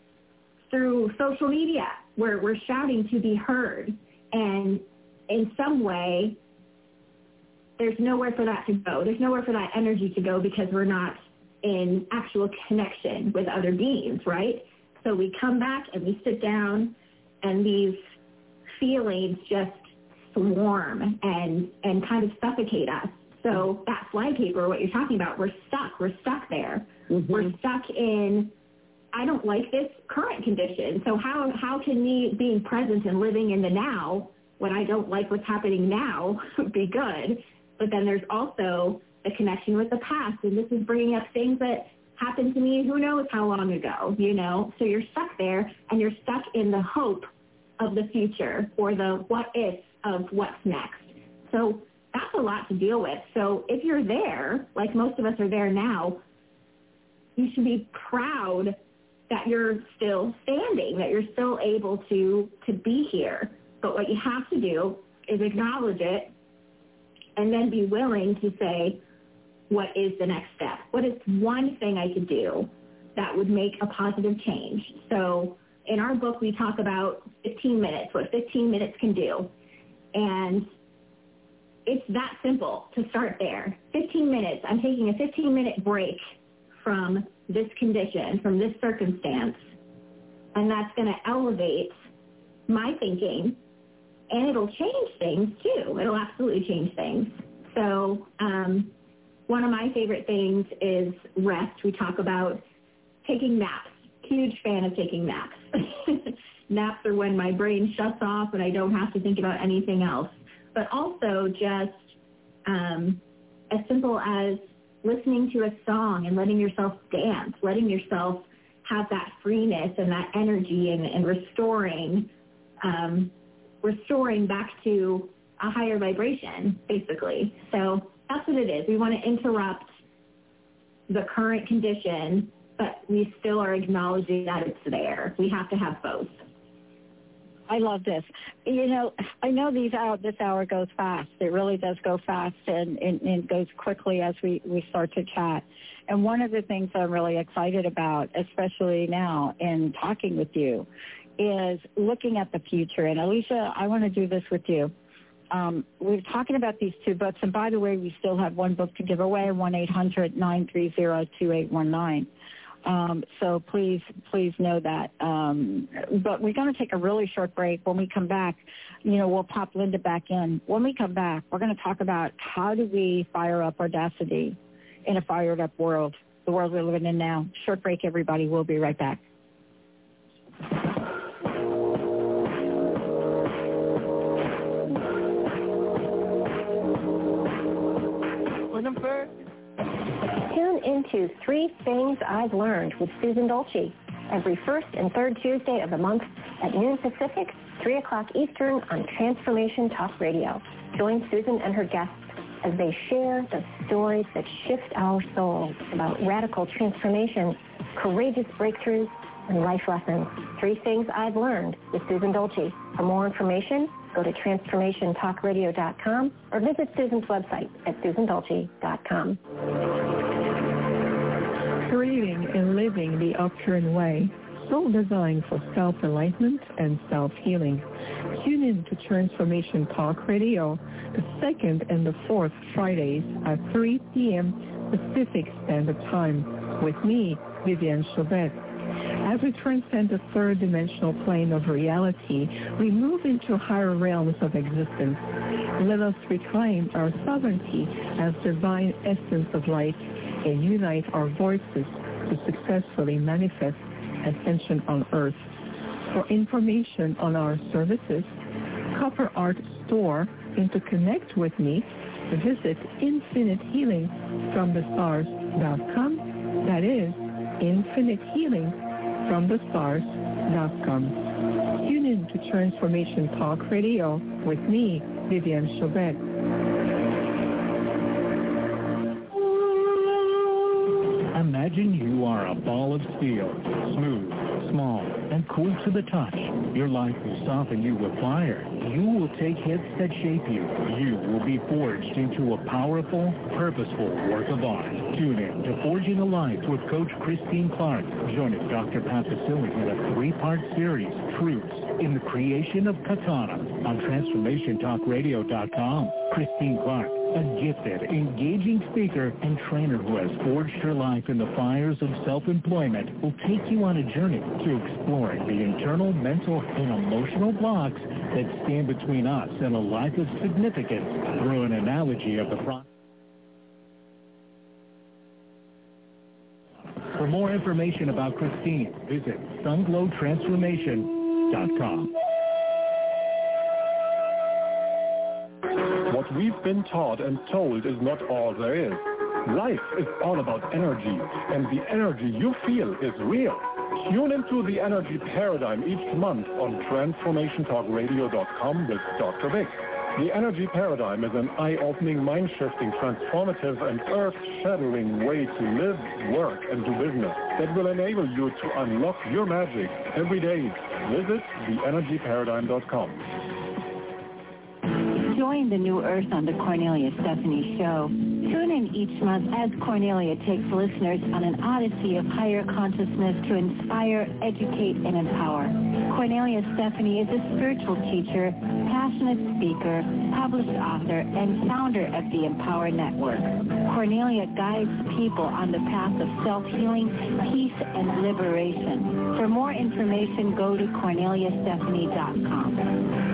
social media, where we're shouting to be heard. And in some way, there's nowhere for that to go. There's nowhere for that energy to go because we're not in actual connection with other beings, right? So we come back and we sit down and these feelings just swarm and kind of suffocate us. So that flypaper, what you're talking about, we're stuck there. We're stuck in, I don't like this current condition. So how can me being present and living in the now when I don't like what's happening now be good? But then there's also the connection with the past, and this is bringing up things that happened to me who knows how long ago, So you're stuck there, and you're stuck in the hope of the future or the what if of what's next. So that's a lot to deal with. So if you're there, like most of us are there now, you should be proud that you're still standing, that you're still able to be here. But what you have to do is acknowledge it and then be willing to say, what is the next step? What is one thing I could do that would make a positive change? So in our book, we talk about 15 minutes, what 15 minutes can do. And it's that simple to start there. 15 minutes. I'm taking a 15-minute break from this condition, from this circumstance, and that's going to elevate my thinking, and it'll change things too. It'll absolutely change things. So one of my favorite things is rest. We talk about taking naps. Huge fan of taking naps. Naps are when my brain shuts off and I don't have to think about anything else. But also just as simple as listening to a song and letting yourself dance, letting yourself have that freeness and that energy and restoring back to a higher vibration, basically. So that's what it is. We want to interrupt the current condition, but we still are acknowledging that it's there. We have to have both.
I love this. I know this hour goes fast. It really does go fast, and it goes quickly as we start to chat. And one of the things I'm really excited about, especially now in talking with you, is looking at the future. And Alicia, I want to do this with you. We're talking about these 2 books, and by the way, we still have 1 book to give away, 1-800-930-2819. So please know that. But we're going to take a really short break. When we come back, we'll pop Linda back in. When we come back, we're going to talk about how do we fire up audacity in a fired up world, the world we're living in now. Short break, everybody. We'll be right back.
Tune into 3 Things I've Learned with Susan Dolce every first and third Tuesday of the month at noon Pacific, 3 o'clock Eastern on Transformation Talk Radio. Join Susan and her guests as they share the stories that shift our souls about radical transformation, courageous breakthroughs, and life lessons. 3 Things I've Learned with Susan Dolce. For more information, go to transformationtalkradio.com or visit Susan's website at susandolce.com.
Creating and living the upturned way, soul designed for self-enlightenment and self-healing. Tune in to Transformation Talk Radio the 2nd and the 4th Fridays at 3 p.m. Pacific Standard Time with me, Vivian Chauvet. As we transcend the third-dimensional plane of reality, we move into higher realms of existence. Let us reclaim our sovereignty as divine essence of light and unite our voices to successfully manifest ascension on Earth. For information on our services, Copper Art Store, and to connect with me, visit InfiniteHealingFromTheStars.com. That is InfiniteHealingFromTheStars.com. Tune in to Transformation Talk Radio with me, Vivian Chauvet.
Imagine you are a ball of steel, smooth, small, and cool to the touch. Your life will soften you with fire. You will take hits that shape you. You will be forged into a powerful, purposeful work of art. Tune in to Forging a Life with Coach Christine Clark. Join Dr. Pat Basili in a 3-part series, Truths in the Creation of Katana, on TransformationTalkRadio.com. Christine Clark, a gifted, engaging speaker and trainer who has forged her life in the fires of self-employment, will take you on a journey to exploring the internal, mental, and emotional blocks that stand between us and a life of significance through an analogy of the process. For more information about Christine, visit sunglowtransformation.com.
What we've been taught and told is not all there is. Life is all about energy, and the energy you feel is real. Tune into the Energy Paradigm each month on TransformationTalkRadio.com with Dr. Vic. The Energy Paradigm is an eye-opening, mind-shifting, transformative, and earth-shattering way to live, work, and do business that will enable you to unlock your magic every day. Visit theenergyparadigm.com.
Join the New Earth on the Cornelia Stephanie Show. Tune in each month as Cornelia takes listeners on an odyssey of higher consciousness to inspire, educate, and empower. Cornelia Stephanie is a spiritual teacher, passionate speaker, published author, and founder of the Empower Network. Cornelia guides people on the path of self-healing, peace, and liberation. For more information, go to CorneliaStephanie.com.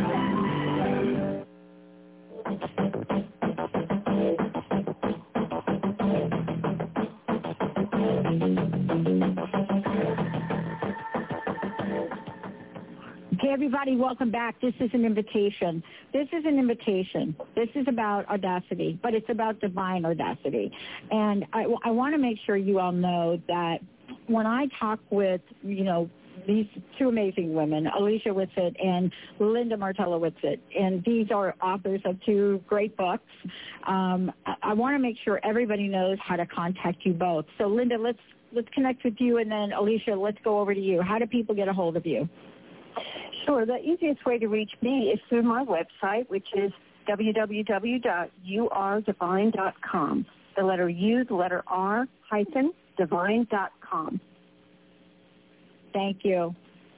Okay, everybody, welcome back. This is an invitation. This is about audacity, but it's about divine audacity. And I want to make sure you all know that when I talk with, these 2 amazing women, Alicia Whitsitt and Linda Martello Whitsitt, and these are authors of 2 great books. I want to make sure everybody knows how to contact you both. So, Linda, let's connect with you, and then Alicia, let's go over to you. How do people get a hold of you?
Sure. The easiest way to reach me is through my website, which is www.yourdivine.com. The letter U, the letter R, -divine.com.
Thank you.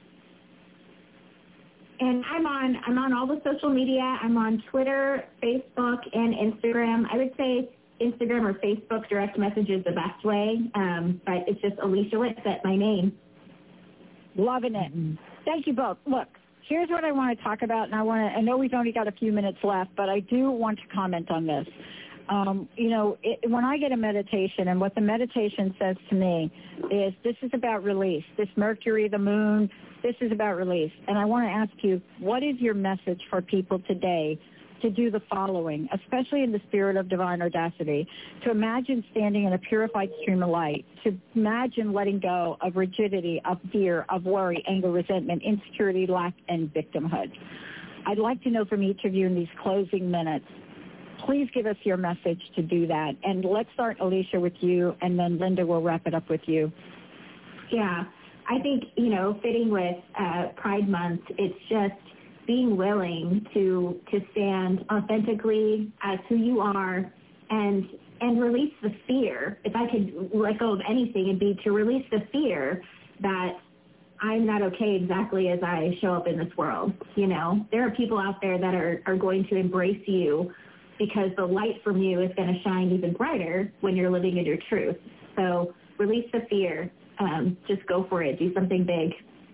And I'm on all the social media. I'm on Twitter, Facebook, and Instagram. I would say Instagram or Facebook direct message is the best way, but it's just Alicia Whitsett, my name.
Loving it. Thank you both. Look, here's what I want to talk about, and I know we've only got a few minutes left, but I do want to comment on this. When I get a meditation, and what the meditation says to me is this is about release. This Mercury, the moon, this is about release. And I want to ask you, what is your message for people today to do the following, especially in the spirit of divine audacity, to imagine standing in a purified stream of light, to imagine letting go of rigidity, of fear, of worry, anger, resentment, insecurity, lack, and victimhood. I'd like to know from each of you in these closing minutes, please give us your message to do that. And let's start, Alicia, with you, and then Linda will wrap it up with you.
Yeah, I think, fitting with Pride Month, it's just being willing to stand authentically as who you are and release the fear. If I could let go of anything, it'd be to release the fear that I'm not okay exactly as I show up in this world. There are people out there that are going to embrace you because the light from you is going to shine even brighter when you're living in your truth. So release the fear. Just go for it. Do something big.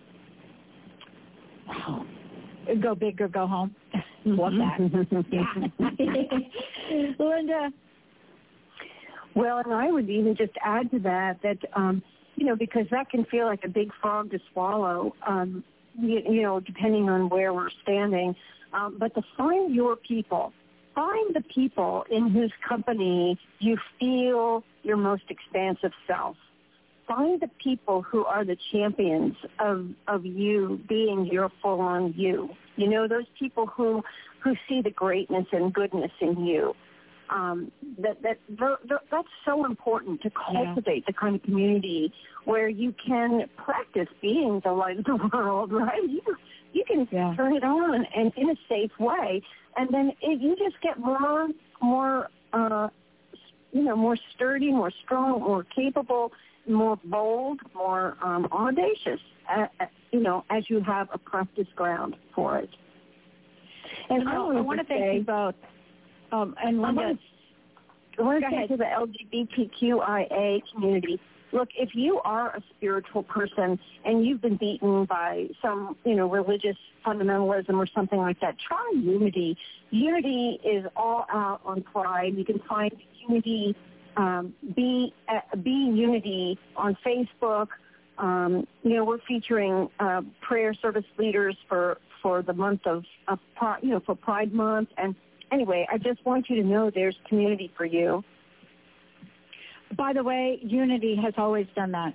Wow. Go big or go home. Love that. Yeah. Linda?
Well, and I would even just add to that, because that can feel like a big frog to swallow, depending on where we're standing. But to find your people. Find the people in whose company you feel your most expansive self. Find the people who are the champions of you being your full-on you. Those people who see the greatness and goodness in you. That's so important to cultivate the kind of community where you can practice being the light of the world, right? You can turn it on and in a safe way, and then you just get more sturdy, more strong, more capable, more bold, more audacious, as you have a practice ground for it. And
I want to thank you both. And Linda,
I want to say to the LGBTQIA community, look, if you are a spiritual person and you've been beaten by some, religious fundamentalism or something like that, try Unity. Unity is all out on Pride. You can find Unity, Be Unity on Facebook. We're featuring prayer service leaders for the month of for Pride Month. And anyway, I just want you to know there's community for you.
By the way, Unity has always done that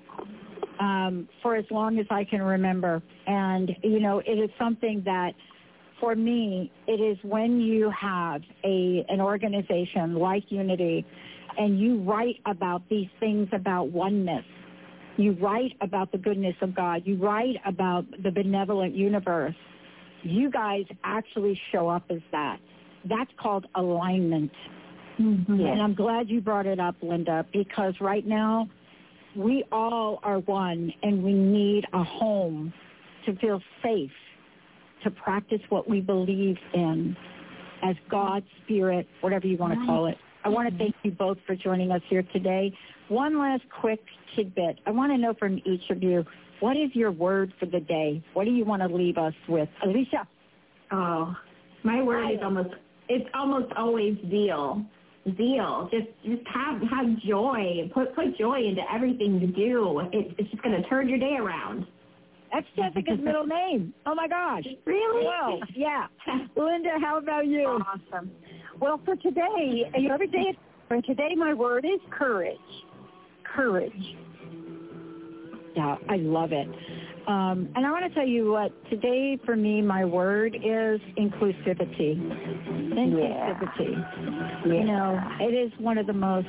for as long as I can remember. And, it is something that, for me, it is when you have an organization like Unity and you write about these things about oneness, you write about the goodness of God, you write about the benevolent universe, you guys actually show up as that. That's called alignment. Mm-hmm. And I'm glad you brought it up, Linda, because right now we all are one and we need a home to feel safe, to practice what we believe in as God's spirit, whatever you want to call it. I want to thank you both for joining us here today. One last quick tidbit. I want to know from each of you, what is your word for the day? What do you want to leave us with? Alicia?
Oh, my word is almost always zeal. Zeal. Just have joy. Put joy into everything you do. It's just going to turn your day around.
That's Jessica's middle name. Oh, my gosh.
Really?
Well, yeah. Linda, how about you?
Awesome. Well, for today, every day, for today, my word is courage. Courage.
Yeah, I love it. And I want to tell you what, today for me, my word is inclusivity. Inclusivity. Yeah. It is one of the most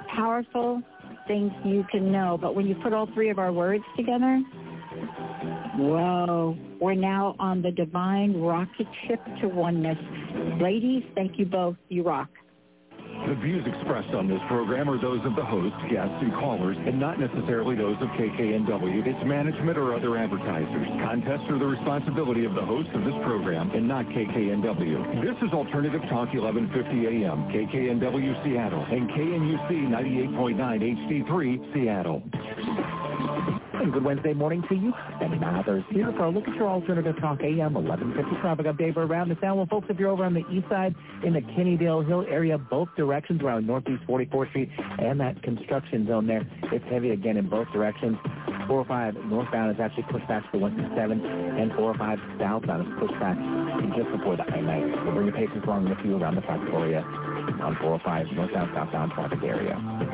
powerful things you can know. But when you put all three of our words together, Whoa. We're now on the divine rocket ship to oneness. Ladies, thank you both. You rock.
The views expressed on this program are those of the host, guests, and callers, and not necessarily those of KKNW, its management, or other advertisers. Contests are the responsibility of the host of this program and not KKNW. This is Alternative Talk 1150 AM, KKNW Seattle, and KNUC 98.9 HD3 Seattle.
And good Wednesday morning to you. Benny Mathers here for a look at your Alternative Talk AM 1150 traffic update around the town. Well, folks, if you're over on the east side in the Kennedale Hill area, both directions around Northeast 44th Street and that construction zone there, it's heavy again in both directions. 405 northbound is actually pushed back to the 167, and 405 southbound is pushed back just before the I-90. So bring your patience along with you around the Factoria on 405 northbound, southbound traffic area.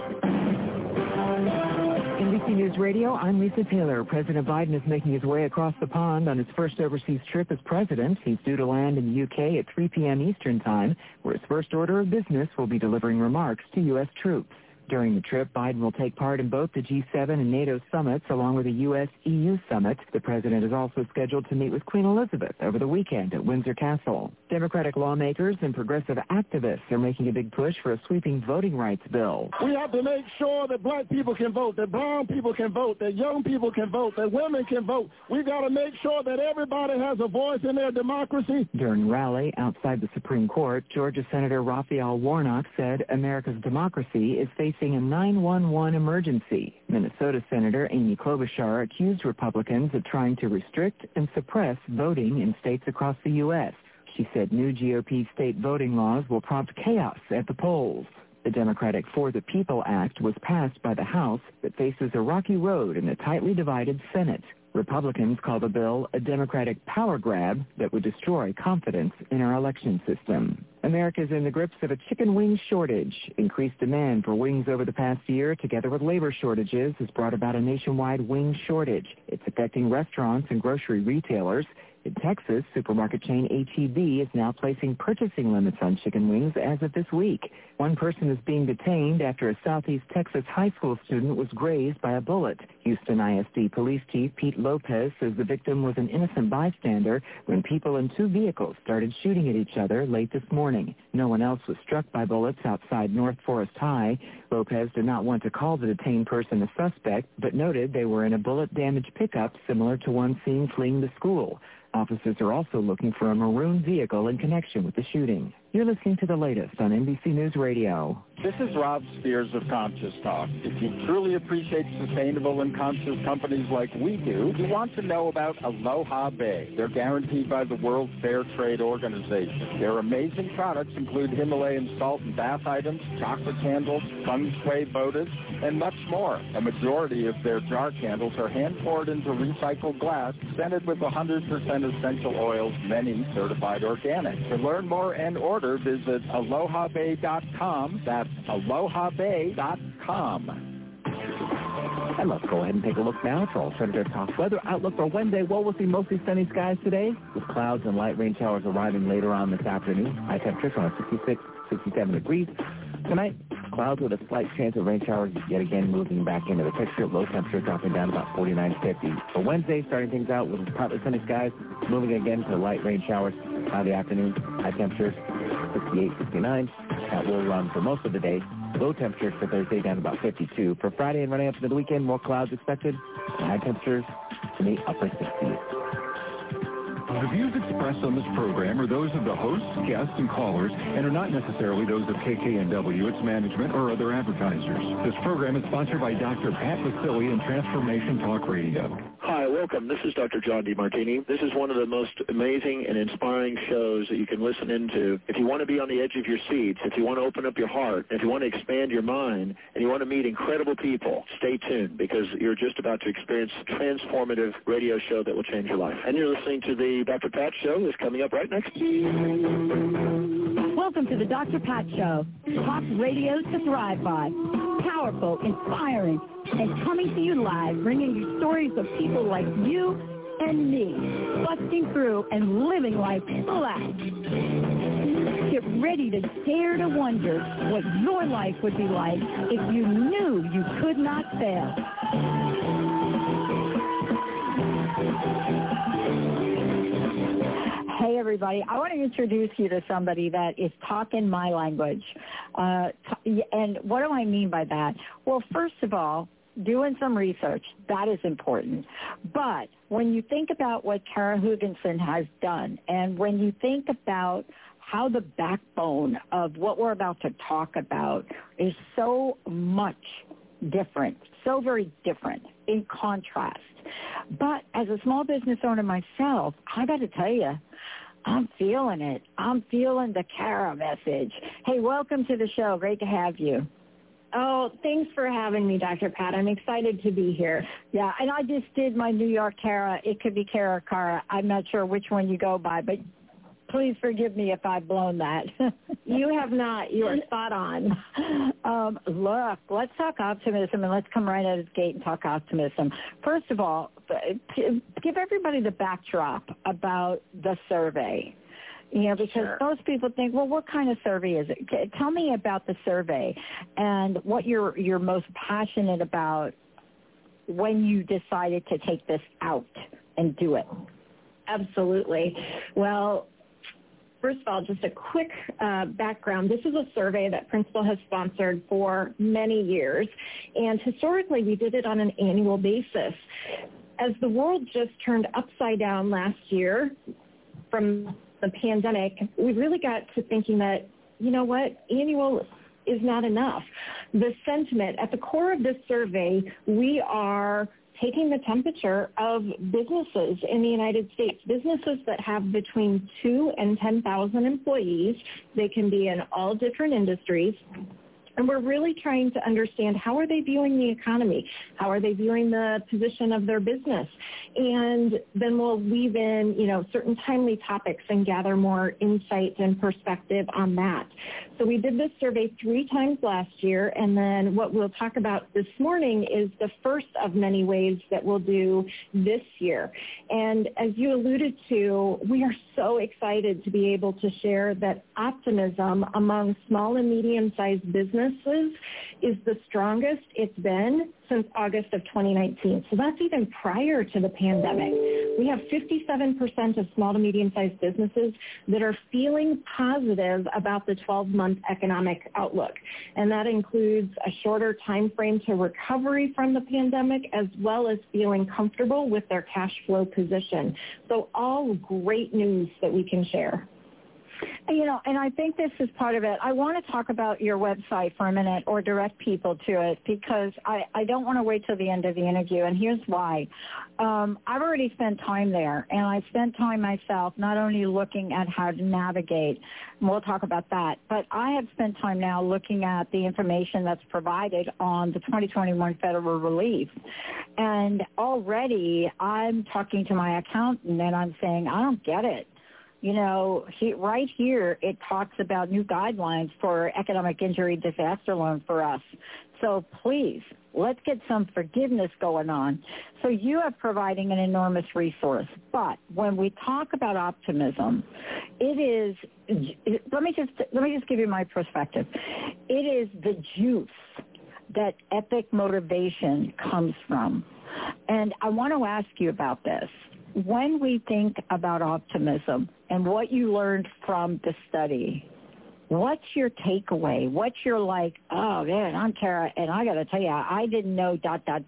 NBC News Radio, I'm Lisa Taylor. President Biden is making his way across the pond on his first overseas trip as president. He's due to land in the UK at 3 p.m. Eastern Time, where his first order of business will be delivering remarks to U.S. troops. During the trip, Biden will take part in both the G7 and NATO summits, along with a U.S.-EU summit. The president is also scheduled to meet with Queen Elizabeth over the weekend at Windsor Castle. Democratic lawmakers and progressive activists are making a big push for a sweeping voting rights bill.
We have to make sure that black people can vote, that brown people can vote, that young people can vote, that women can vote. We've got to make sure that everybody has a voice in their democracy.
During a rally outside the Supreme Court, Georgia Senator Raphael Warnock said America's democracy is facing a 911 emergency. Minnesota Senator Amy Klobuchar accused Republicans of trying to restrict and suppress voting in states across the U.S. She said new GOP state voting laws will prompt chaos at the polls. The Democratic For the People Act was passed by the House but faces a rocky road in the tightly divided Senate. Republicans call the bill a Democratic power grab that would destroy confidence in our election system. America's in the grips of a chicken wing shortage. Increased demand for wings over the past year, together with labor shortages, has brought about a nationwide wing shortage. It's affecting restaurants and grocery retailers. In Texas, supermarket chain H-E-B is now placing purchasing limits on chicken wings as of this week. One person is being detained after a Southeast Texas high school student was grazed by a bullet. Houston ISD Police Chief Pete Lopez says the victim was an innocent bystander when people in two vehicles started shooting at each other late this morning. No one else was struck by bullets outside North Forest High. Lopez did not want to call the detained person a suspect, but noted they were in a bullet-damaged pickup similar to one seen fleeing the school. Officers are also looking for a maroon vehicle in connection with the shooting. You're listening to the latest on NBC News Radio.
This is Rob Spears of Conscious Talk. If you truly appreciate sustainable and conscious companies like we do, you want to know about Aloha Bay. They're guaranteed by the World Fair Trade Organization. Their amazing products include Himalayan salt and bath items, chocolate candles, feng shui bodas, and much more. A majority of their jar candles are hand-poured into recycled glass, scented with 100% essential oils, many certified organic. To learn more and order, visit alohabay.com. That's alohabay.com.
And let's go ahead and take a look now for Alternative Talk weather outlook for Wednesday. Well, we'll see mostly sunny skies today with clouds and light rain showers arriving later on this afternoon. High temperatures around 66, 67 degrees. Tonight, clouds with a slight chance of rain showers yet again moving back into the picture. Low temperature dropping down about 49 to 50. For Wednesday, starting things out with partly sunny skies, moving again to light rain showers by the afternoon. High temperatures 68, 69. That will run for most of the day. Low temperatures for Thursday down about 52. For Friday and running up to the weekend, more clouds expected. High temperatures in the upper 60s.
The views expressed on this program are those of the hosts, guests, and callers, and are not necessarily those of KKNW, its management, or other advertisers. This program is sponsored by Dr. Pat Vasili and Transformation Talk Radio.
Hi, welcome. This is Dr. John DeMartini. This is one of the most amazing and inspiring shows that you can listen into. If you want to be on the edge of your seats, if you want to open up your heart, if you want to expand your mind, and you want to meet incredible people, stay tuned because you're just about to experience a transformative radio show that will change your life. And you're listening to the Dr. Pat Show. Is coming up right next.
Welcome to the Dr. Pat Show. Talk radio to thrive by. Powerful, inspiring, and coming to you live, bringing you stories of people like you and me, busting through and living life full out. Get ready to dare to wonder what your life would be like if you knew you could not fail. everybody. I want to introduce you to somebody that is talking my language. And what do I mean by that? Well, first of all, doing some research, that is important. But when you think about what Kara Hugenson has done, and when you think about how the backbone of what we're about to talk about is so much different, so very different in contrast. But as a small business owner myself, I got to tell you, I'm feeling it. I'm feeling the Kara message. Hey, welcome to the show. Great to have you.
Oh, thanks for having me, Dr. Pat. I'm excited to be here.
Yeah, and I just did my New York Kara. It could be Kara or Kara. I'm not sure which one you go by, but please forgive me if I've blown that.
You have not. You are spot on.
Look, let's talk optimism, and let's come right out of the gate and talk optimism. First of all, give everybody the backdrop about the survey. Because most people think, well, what kind of survey is it? Tell me about the survey and what you're most passionate about when you decided to take this out and do it.
Absolutely. Well, first of all, just a quick background. This is a survey that Principal has sponsored for many years, and historically we did it on an annual basis. As the world just turned upside down last year from the pandemic, we really got to thinking that, you know what, annual is not enough. The sentiment at the core of this survey, we are taking the temperature of businesses in the United States, businesses that have between 2,000 and 10,000 employees. They can be in all different industries. And we're really trying to understand, how are they viewing the economy? How are they viewing the position of their business? And then we'll weave in, certain timely topics and gather more insight and perspective on that. So we did this survey 3 times last year, and then what we'll talk about this morning is the first of many ways that we'll do this year. And as you alluded to, we are so excited to be able to share that optimism among small and medium-sized businesses is the strongest it's been since August of 2019. So that's even prior to the pandemic. We have 57% of small to medium-sized businesses that are feeling positive about the 12-month economic outlook. And that includes a shorter time frame to recovery from the pandemic, as well as feeling comfortable with their cash flow position. So all great news that we can share.
And I think this is part of it. I want to talk about your website for a minute, or direct people to it, because I don't want to wait till the end of the interview, and here's why. I've already spent time there, and I spent time myself not only looking at how to navigate, and we'll talk about that, but I have spent time now looking at the information that's provided on the 2021 federal relief. And already I'm talking to my accountant, and I'm saying, I don't get it. Right here, it talks about new guidelines for economic injury disaster loan for us. So please, let's get some forgiveness going on. So you are providing an enormous resource. But when we talk about optimism, it is, let me just give you my perspective. It is the juice that epic motivation comes from. And I want to ask you about this. When we think about optimism and what you learned from the study, what's your takeaway? What's your oh, man, I'm Kara, and I got to tell you, I didn't know ...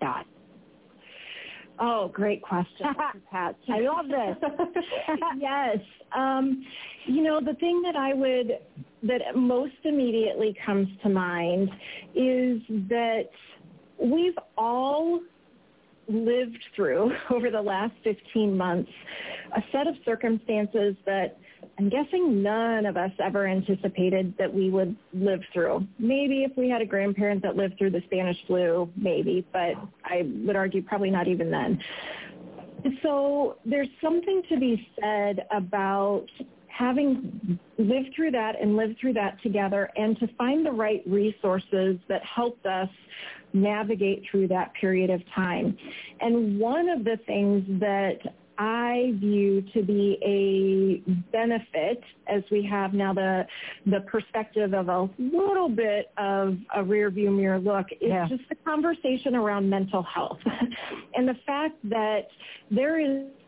Oh, great question, Pat.
I love this.
Yes. The thing that most immediately comes to mind is that we've all lived through over the last 15 months a set of circumstances that I'm guessing none of us ever anticipated that we would live through. Maybe if we had a grandparent that lived through the Spanish flu, maybe, but I would argue probably not even then. So there's something to be said about having lived through that and lived through that together, and to find the right resources that helped us navigate through that period of time. And one of the things that I view to be a benefit, as we have now the perspective of a little bit of a rear view mirror look, is just the conversation around mental health and the fact that there is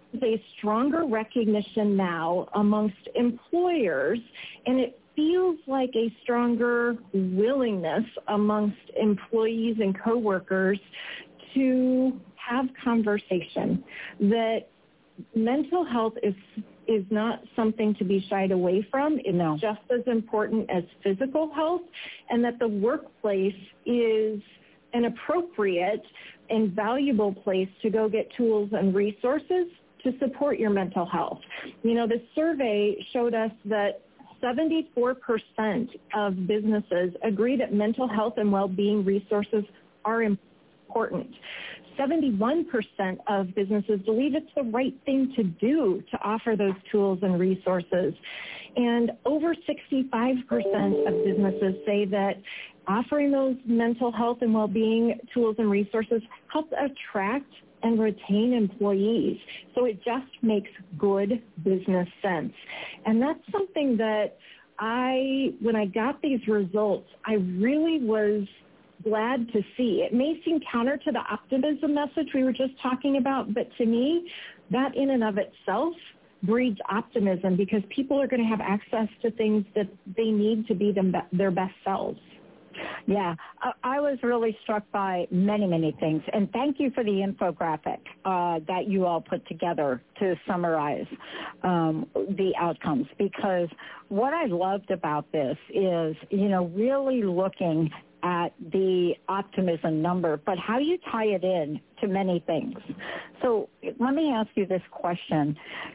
a stronger recognition now amongst employers, and it feels like a stronger willingness amongst employees and coworkers to have conversation, that mental health is not something to be shied away from. It's just as important as physical health, and that the workplace is an appropriate and valuable place to go get tools and resources to support your mental health. You know, the survey showed us that 74% of businesses agree that mental health and well-being resources are important. 71% of businesses believe it's the right thing to do to offer those tools and resources. And over 65% of businesses say that offering those mental health and well-being tools and resources helps attract and retain employees. So it just makes good business sense. And that's something that when I got these results, I really was glad to see. It may seem counter to the optimism message we were just talking about, but to me, that in and of itself breeds optimism, because people are going to have access to things that they need to be their best selves.
Yeah, I was really struck by many, many things. And thank you for the infographic that you all put together to summarize the outcomes. Because what I loved about this is, really looking at the optimism number, but how you tie it in to many things. So let me ask you this question.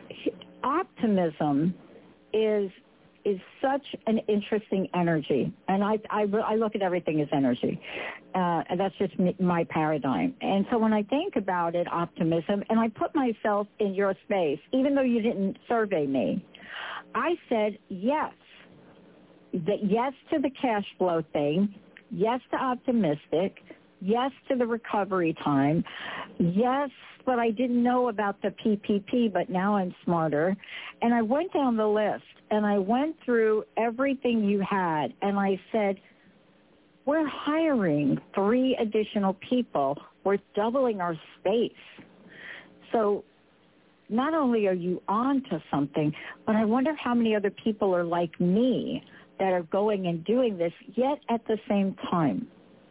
Optimism is such an interesting energy, and I look at everything as energy, and that's just my paradigm. And so when I think about it, optimism, and I put myself in your space, even though you didn't survey me, I said yes to the cash flow thing, yes to optimistic, yes to the recovery time, yes, but I didn't know about the PPP, but now I'm smarter. And I went down the list, and I went through everything you had, and I said, we're hiring 3 additional people. We're doubling our space. So not only are you on to something, but I wonder how many other people are like me that are going and doing this, yet at the same time.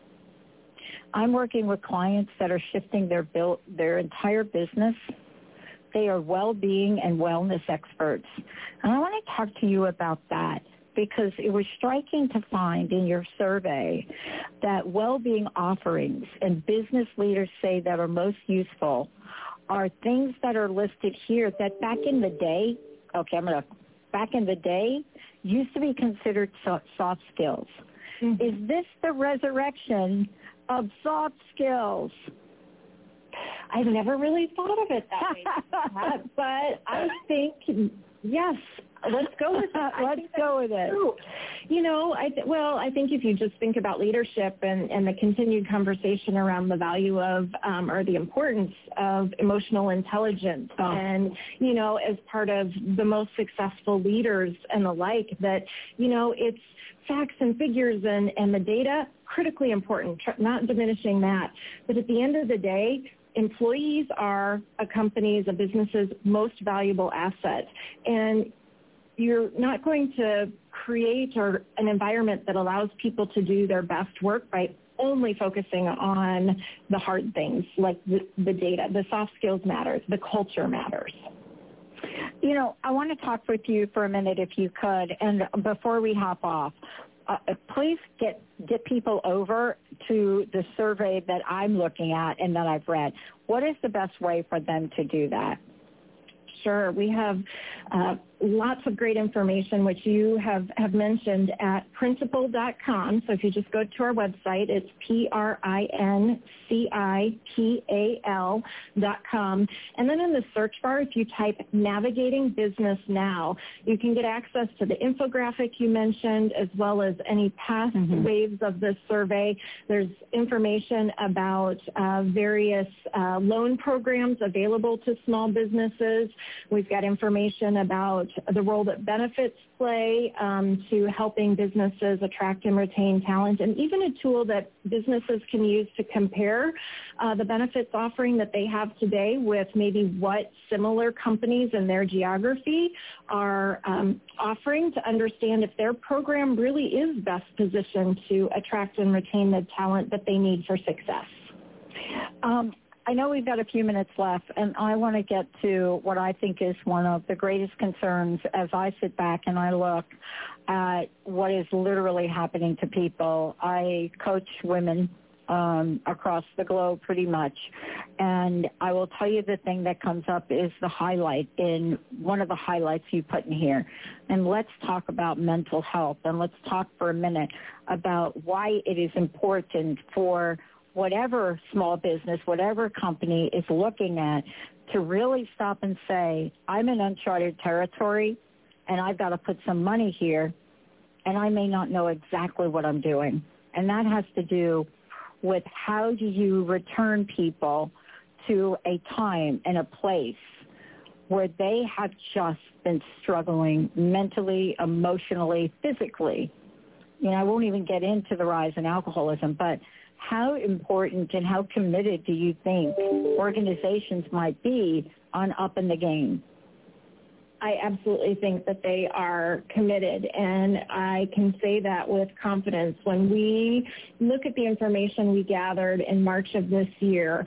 I'm working with clients that are shifting their entire business. They are well-being and wellness experts. And I want to talk to you about that, because it was striking to find in your survey that well-being offerings and business leaders say that are most useful are things that are listed here that back in the day, used to be considered soft skills. Mm-hmm. Is this the resurrection of soft skills?
I've never really thought of it that way, but I think, yes, let's go with that.
Let's go with it.
True. I think if you just think about leadership and the continued conversation around the value of or the importance of emotional intelligence, and, as part of the most successful leaders and the like, that, it's facts and figures and the data, critically important, not diminishing that. But at the end of the day, employees are a business's most valuable asset. And you're not going to create an environment that allows people to do their best work by only focusing on the hard things like the data. The soft skills matters. The culture matters.
I want to talk with you for a minute, if you could. And before we hop off, please get people over to the survey that I'm looking at and that I've read. What is the best way for them to do that?
Sure. We have lots of great information, which you have mentioned at Principal.com. So if you just go to our website, it's PRINCIPAL.com. And then in the search bar, if you type Navigating Business Now, you can get access to the infographic you mentioned, as well as any past waves of this survey. There's information about various loan programs available to small businesses. We've got information about
the role that benefits play to helping businesses attract and retain talent, and even a tool that businesses can use to compare the benefits offering that they have today with maybe what similar companies in their geography are offering, to understand if their program really is best positioned to attract and retain the talent that they need for success.
I know we've got a few minutes left, and I want to get to what I think is one of the greatest concerns as I sit back and I look at what is literally happening to people. I coach women across the globe pretty much, and I will tell you the thing that comes up is the highlight in one of the highlights you put in here. And let's talk about mental health, and let's talk for a minute about why it is important for whatever small business, whatever company is looking at, to really stop and say, I'm in uncharted territory and I've got to put some money here, and I may not know exactly what I'm doing. And that has to do with how do you return people to a time and a place where they have just been struggling mentally, emotionally, physically. You know, I won't even get into the rise in alcoholism, but how important and how committed do you think organizations might be on upping the game?
I absolutely think that they are committed, and I can say that with confidence. When we look at the information we gathered in March of this year,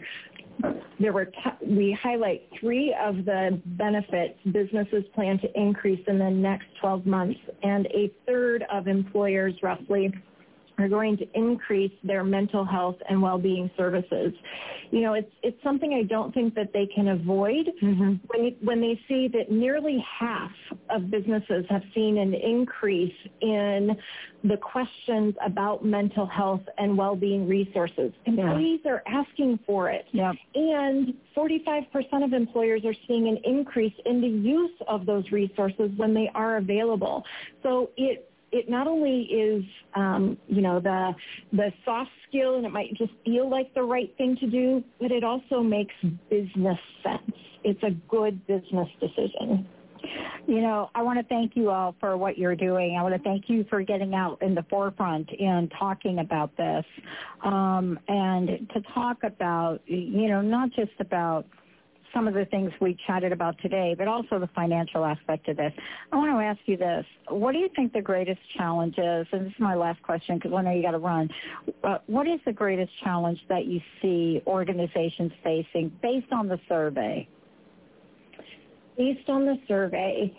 we highlight 3 of the benefits businesses plan to increase in the next 12 months, and a third of employers roughly are going to increase their mental health and well-being services. You know, it's something I don't think that they can avoid when they see that nearly half of businesses have seen an increase in the questions about mental health and well-being resources. Employees are asking for it. And 45% of employers are seeing an increase in the use of those resources when they are available. So it not only is, the soft skill, and it might just feel like the right thing to do, but it also makes business sense. It's a good business decision.
You know, I want to thank you all for what you're doing. I want to thank you for getting out in the forefront and talking about this, and to talk about, not just about some of the things we chatted about today, but also the financial aspect of this. I want to ask you this. What do you think the greatest challenge is? And this is my last question because I know you got to run. What is the greatest challenge that you see organizations facing based on the survey?
Based on the survey,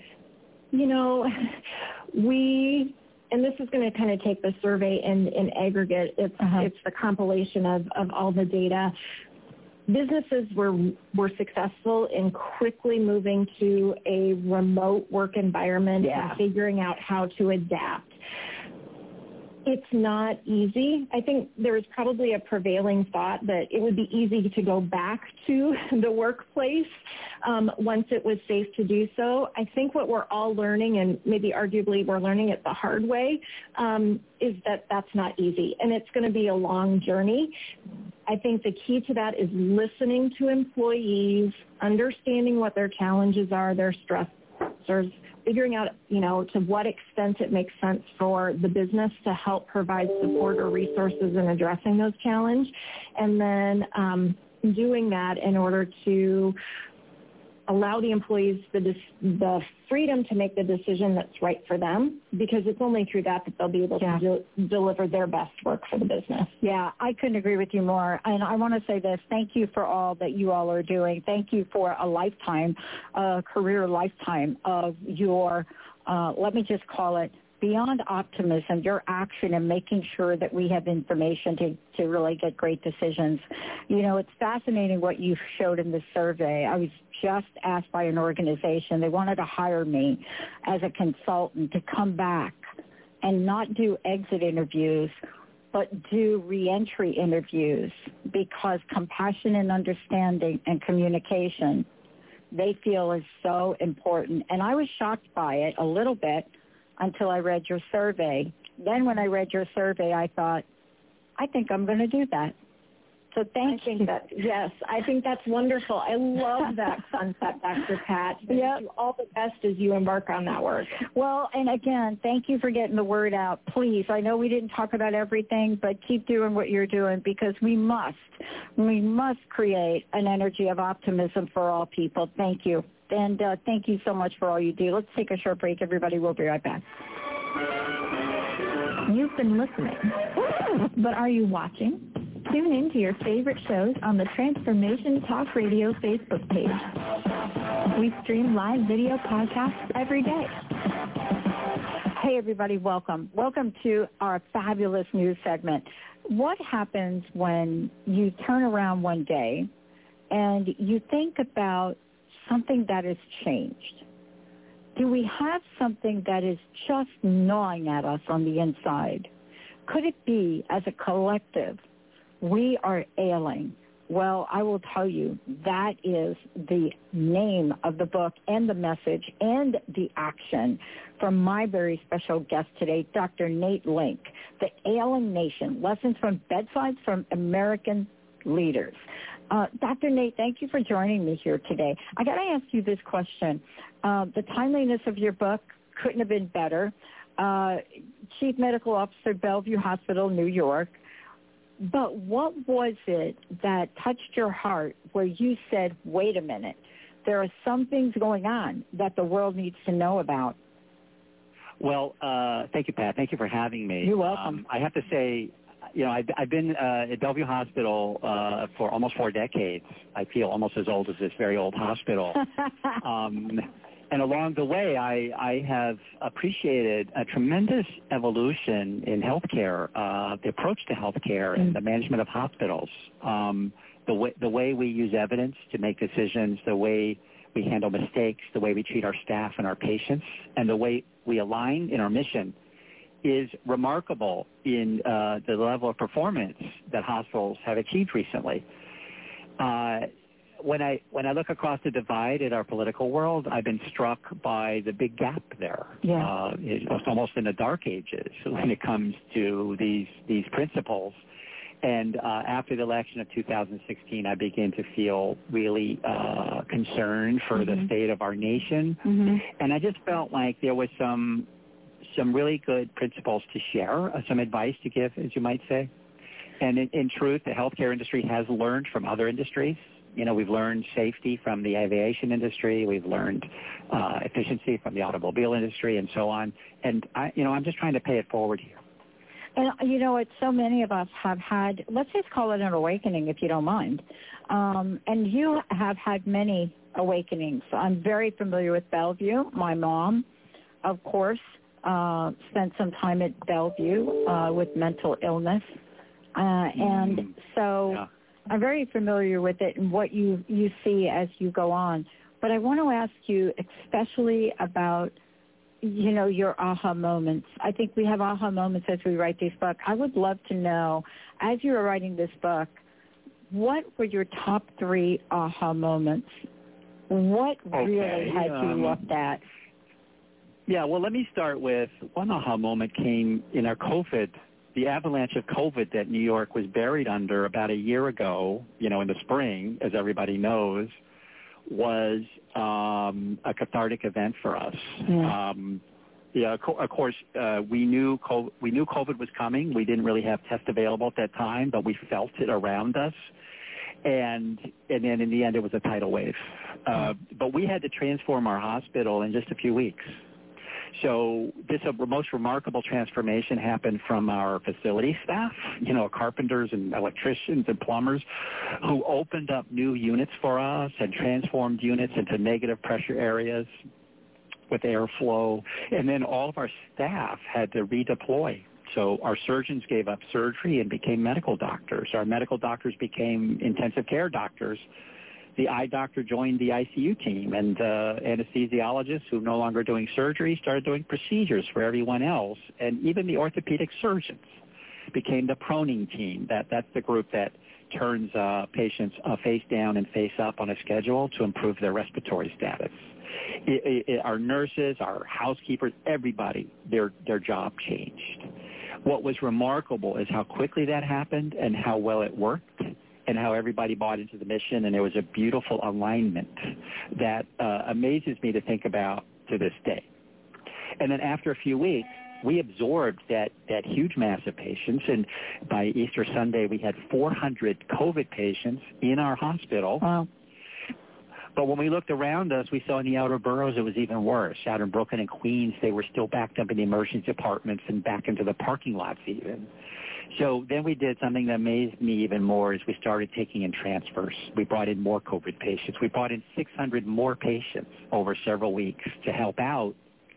and this is going to kind of take the survey in aggregate. It's the compilation of all the data. Businesses were successful in quickly moving to a remote work environment and figuring out how to adapt. It's not easy. I think there's probably a prevailing thought that it would be easy to go back to the workplace once it was safe to do so. I think what we're all learning, and maybe arguably we're learning it the hard way, is that that's not easy, and it's going to be a long journey. I think the key to that is listening to employees, understanding what their challenges are, their stressors, figuring out, to what extent it makes sense for the business to help provide support or resources in addressing those challenges, and then doing that in order to allow the employees the freedom to make the decision that's right for them, because it's only through that they'll be able to deliver their best work for the business.
Yeah, I couldn't agree with you more. And I want to say this. Thank you for all that you all are doing. Thank you for a lifetime, career lifetime of your, let me just call it, beyond optimism, your action in making sure that we have information to really get great decisions. It's fascinating what you showed in the survey. I was just asked by an organization, they wanted to hire me as a consultant to come back and not do exit interviews, but do reentry interviews, because compassion and understanding and communication, they feel is so important. And I was shocked by it a little bit until I read your survey. Then when I read your survey, I thought, I think I'm going to do that.
So thank you.
I think that's wonderful. I love that concept, Dr. Pat. Wish you all the best as you embark on that work.
Well, and again, thank you for getting the word out. Please, I know we didn't talk about everything, but keep doing what you're doing because we must create an energy of optimism for all people. Thank you. And thank you so much for all you do. Let's take a short break, everybody. We'll be right back.
You've been listening, but are you watching? Tune in to your favorite shows on the Transformation Talk Radio Facebook page. We stream live video podcasts every day.
Hey, everybody, welcome. Welcome to our fabulous news segment. What happens when you turn around one day and you think about something that has changed? Do we have something that is just gnawing at us on the inside? Could it be, as a collective, we are ailing? Well, I will tell you, that is the name of the book and the message and the action from my very special guest today, Dr. Nate Link, The Ailing Nation, Lessons from Bedsides from American Leaders. Dr. Nate, thank you for joining me here today. I got to ask you this question. The timeliness of your book couldn't have been better. Chief Medical Officer, Bellevue Hospital, New York. But what was it that touched your heart where you said, wait a minute, there are some things going on that the world needs to know about?
Well, thank you, Pat. Thank you for having me.
You're welcome.
I have to say, I've been at Bellevue Hospital for almost 4 decades. I feel almost as old as this very old hospital. And along the way, I have appreciated a tremendous evolution in healthcare, the approach to healthcare and the management of hospitals, the way we use evidence to make decisions, the way we handle mistakes, the way we treat our staff and our patients, and the way we align in our mission is remarkable in the level of performance that hospitals have achieved recently. When I look across the divide in our political world, I've been struck by the big gap there.
Yeah.
It's almost in the dark ages when it comes to these principles. And after the election of 2016, I began to feel really concerned for the state of our nation. And I just felt like there was some really good principles to share, some advice to give, as you might say. And in truth, the healthcare industry has learned from other industries. We've learned safety from the aviation industry. We've learned efficiency from the automobile industry and so on. And, I'm just trying to pay it forward here.
And, so many of us have had, let's just call it an awakening, if you don't mind. And you have had many awakenings. I'm very familiar with Bellevue. My mom, of course, spent some time at Bellevue with mental illness. And so... Yeah. I'm very familiar with it and what you see as you go on. But I want to ask you especially about, your aha moments. I think we have aha moments as we write this book. I would love to know, as you were writing this book, what were your top 3 aha moments? What really had you looked at?
Yeah, well, let me start with one aha moment came in our COVID. The avalanche of COVID that New York was buried under about a year ago, in the spring, as everybody knows, was a cathartic event for us. Yeah. Of course, we knew COVID was coming. We didn't really have tests available at that time, but we felt it around us. And then in the end, it was a tidal wave. But we had to transform our hospital in just a few weeks. So this most remarkable transformation happened from our facility staff, carpenters and electricians and plumbers who opened up new units for us and transformed units into negative pressure areas with airflow. And then all of our staff had to redeploy. So our surgeons gave up surgery and became medical doctors. Our medical doctors became intensive care doctors. The eye doctor joined the ICU team, and anesthesiologists who no longer doing surgery started doing procedures for everyone else. And even the orthopedic surgeons became the proning team. That's the group that turns patients face down and face up on a schedule to improve their respiratory status. Our nurses, our housekeepers, everybody, their job changed. What was remarkable is how quickly that happened and how well it worked and how everybody bought into the mission, and there was a beautiful alignment that amazes me to think about to this day. And then after a few weeks, we absorbed that huge mass of patients, and by Easter Sunday, we had 400 COVID patients in our hospital.
Wow.
But when we looked around us, we saw in the outer boroughs it was even worse. Out in Brooklyn and Queens, they were still backed up in the emergency departments and back into the parking lots even. So then we did something that amazed me even more is we started taking in transfers. We brought in more COVID patients. We brought in 600 more patients over several weeks to help out.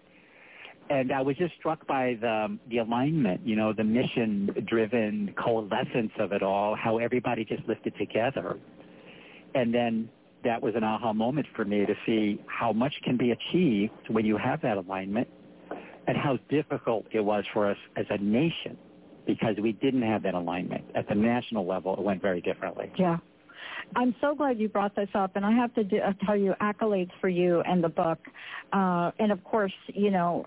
And I was just struck by the alignment, you know, the mission-driven coalescence of it all, how everybody just lifted together. And then that was an aha moment for me to see how much can be achieved when you have that alignment and how difficult it was for us as a nation because we didn't have that alignment. At the national level, it went very differently.
Yeah. I'm so glad you brought this up, and I have to tell you accolades for you and the book. And, of course, you know,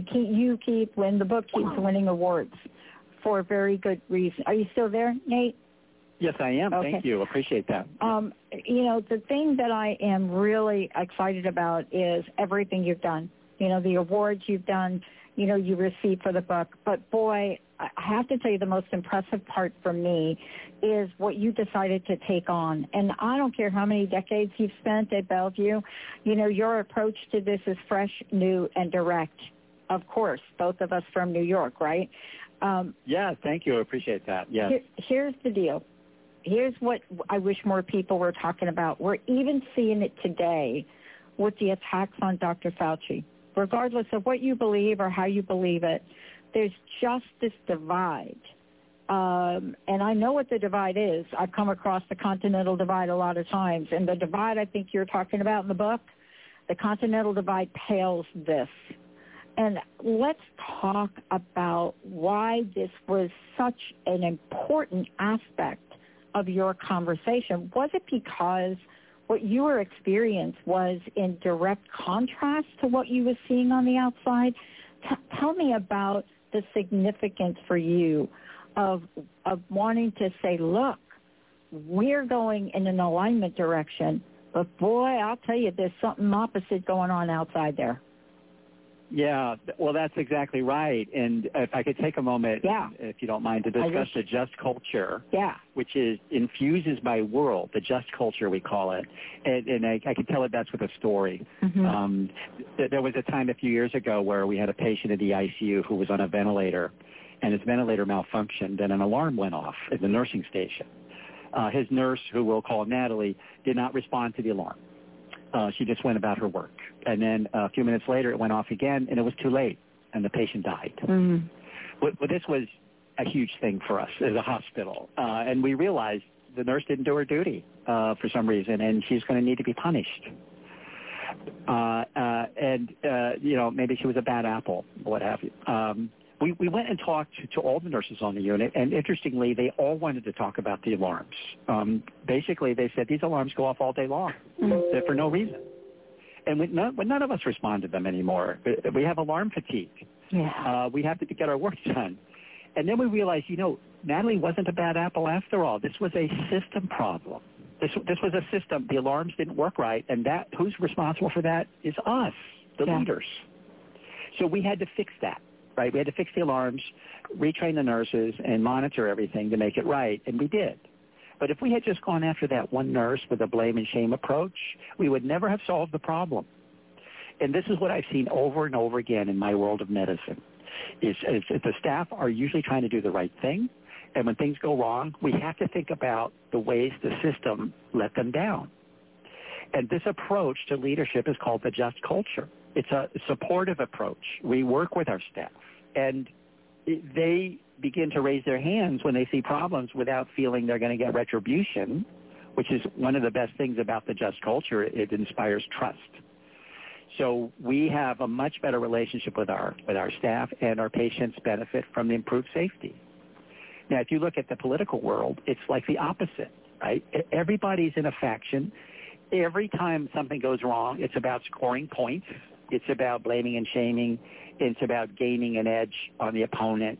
the book keeps winning awards for very good reason. Are you still there, Nate?
Yes, I am.
Okay.
Thank you. Appreciate that.
You know, the thing that I am really excited about is everything you've done. You know, the awards you've done, you know, you received for the book. But, boy, I have to tell you the most impressive part for me is what you decided to take on. And I don't care how many decades you've spent at Bellevue, you know, your approach to this is fresh, new, and direct. Of course, both of us from New York, right?
Yeah, thank you. I appreciate that. Yes.
Here's the deal. Here's what I wish more people were talking about. We're even seeing it today with the attacks on Dr. Fauci. Regardless of what you believe or how you believe it, there's just this divide. And I know what the divide is. I've come across the continental divide a lot of times. And the divide I think you're talking about in the book, the continental divide pales this. And let's talk about why this was such an important aspect of your conversation. Was it because what your experience was in direct contrast to what you were seeing on the outside? Tell me about the significance for you of wanting to say, look, we're going in an alignment direction, but boy, I'll tell you, there's something opposite going on outside there.
Yeah, well, that's exactly right. And if I could take a moment, if you don't mind, to discuss the just culture, which infuses my world, the just culture we call it. And I can tell it that's with a story. Mm-hmm. There was a time a few years ago where we had a patient in the ICU who was on a ventilator, and his ventilator malfunctioned, and an alarm went off at the nursing station. His nurse, who we'll call Natalie, did not respond to the alarm. She just went about her work. And then a few minutes later, it went off again, and it was too late, and the patient died. Mm-hmm. Well, this was a huge thing for us as a hospital. And we realized the nurse didn't do her duty for some reason, and she's going to need to be punished. You know, maybe she was a bad apple, what have you. We went and talked to all the nurses on the unit, and interestingly, they all wanted to talk about the alarms. Basically, they said these alarms go off all day long for no reason. And none of us respond to them anymore. We have alarm fatigue. Yeah. We have to get our work done. And then we realized, you know, Natalie wasn't a bad apple after all. This was a system problem. This was a system. The alarms didn't work right, and who's responsible for that is us, the leaders. So we had to fix that. Right, we had to fix the alarms, retrain the nurses, and monitor everything to make it right, and we did. But if we had just gone after that one nurse with a blame and shame approach, we would never have solved the problem. And this is what I've seen over and over again in my world of medicine, is the staff are usually trying to do the right thing, and when things go wrong, we have to think about the ways the system let them down. And this approach to leadership is called the just culture. It's a supportive approach. We work with our staff, and they begin to raise their hands when they see problems without feeling they're going to get retribution, which is one of the best things about the just culture. It inspires trust. So we have a much better relationship with our staff, and our patients benefit from the improved safety. Now, if you look at the political world, it's like the opposite, right? Everybody's in a faction. Every time something goes wrong, it's about scoring points. It's about blaming and shaming. It's about gaining an edge on the opponent.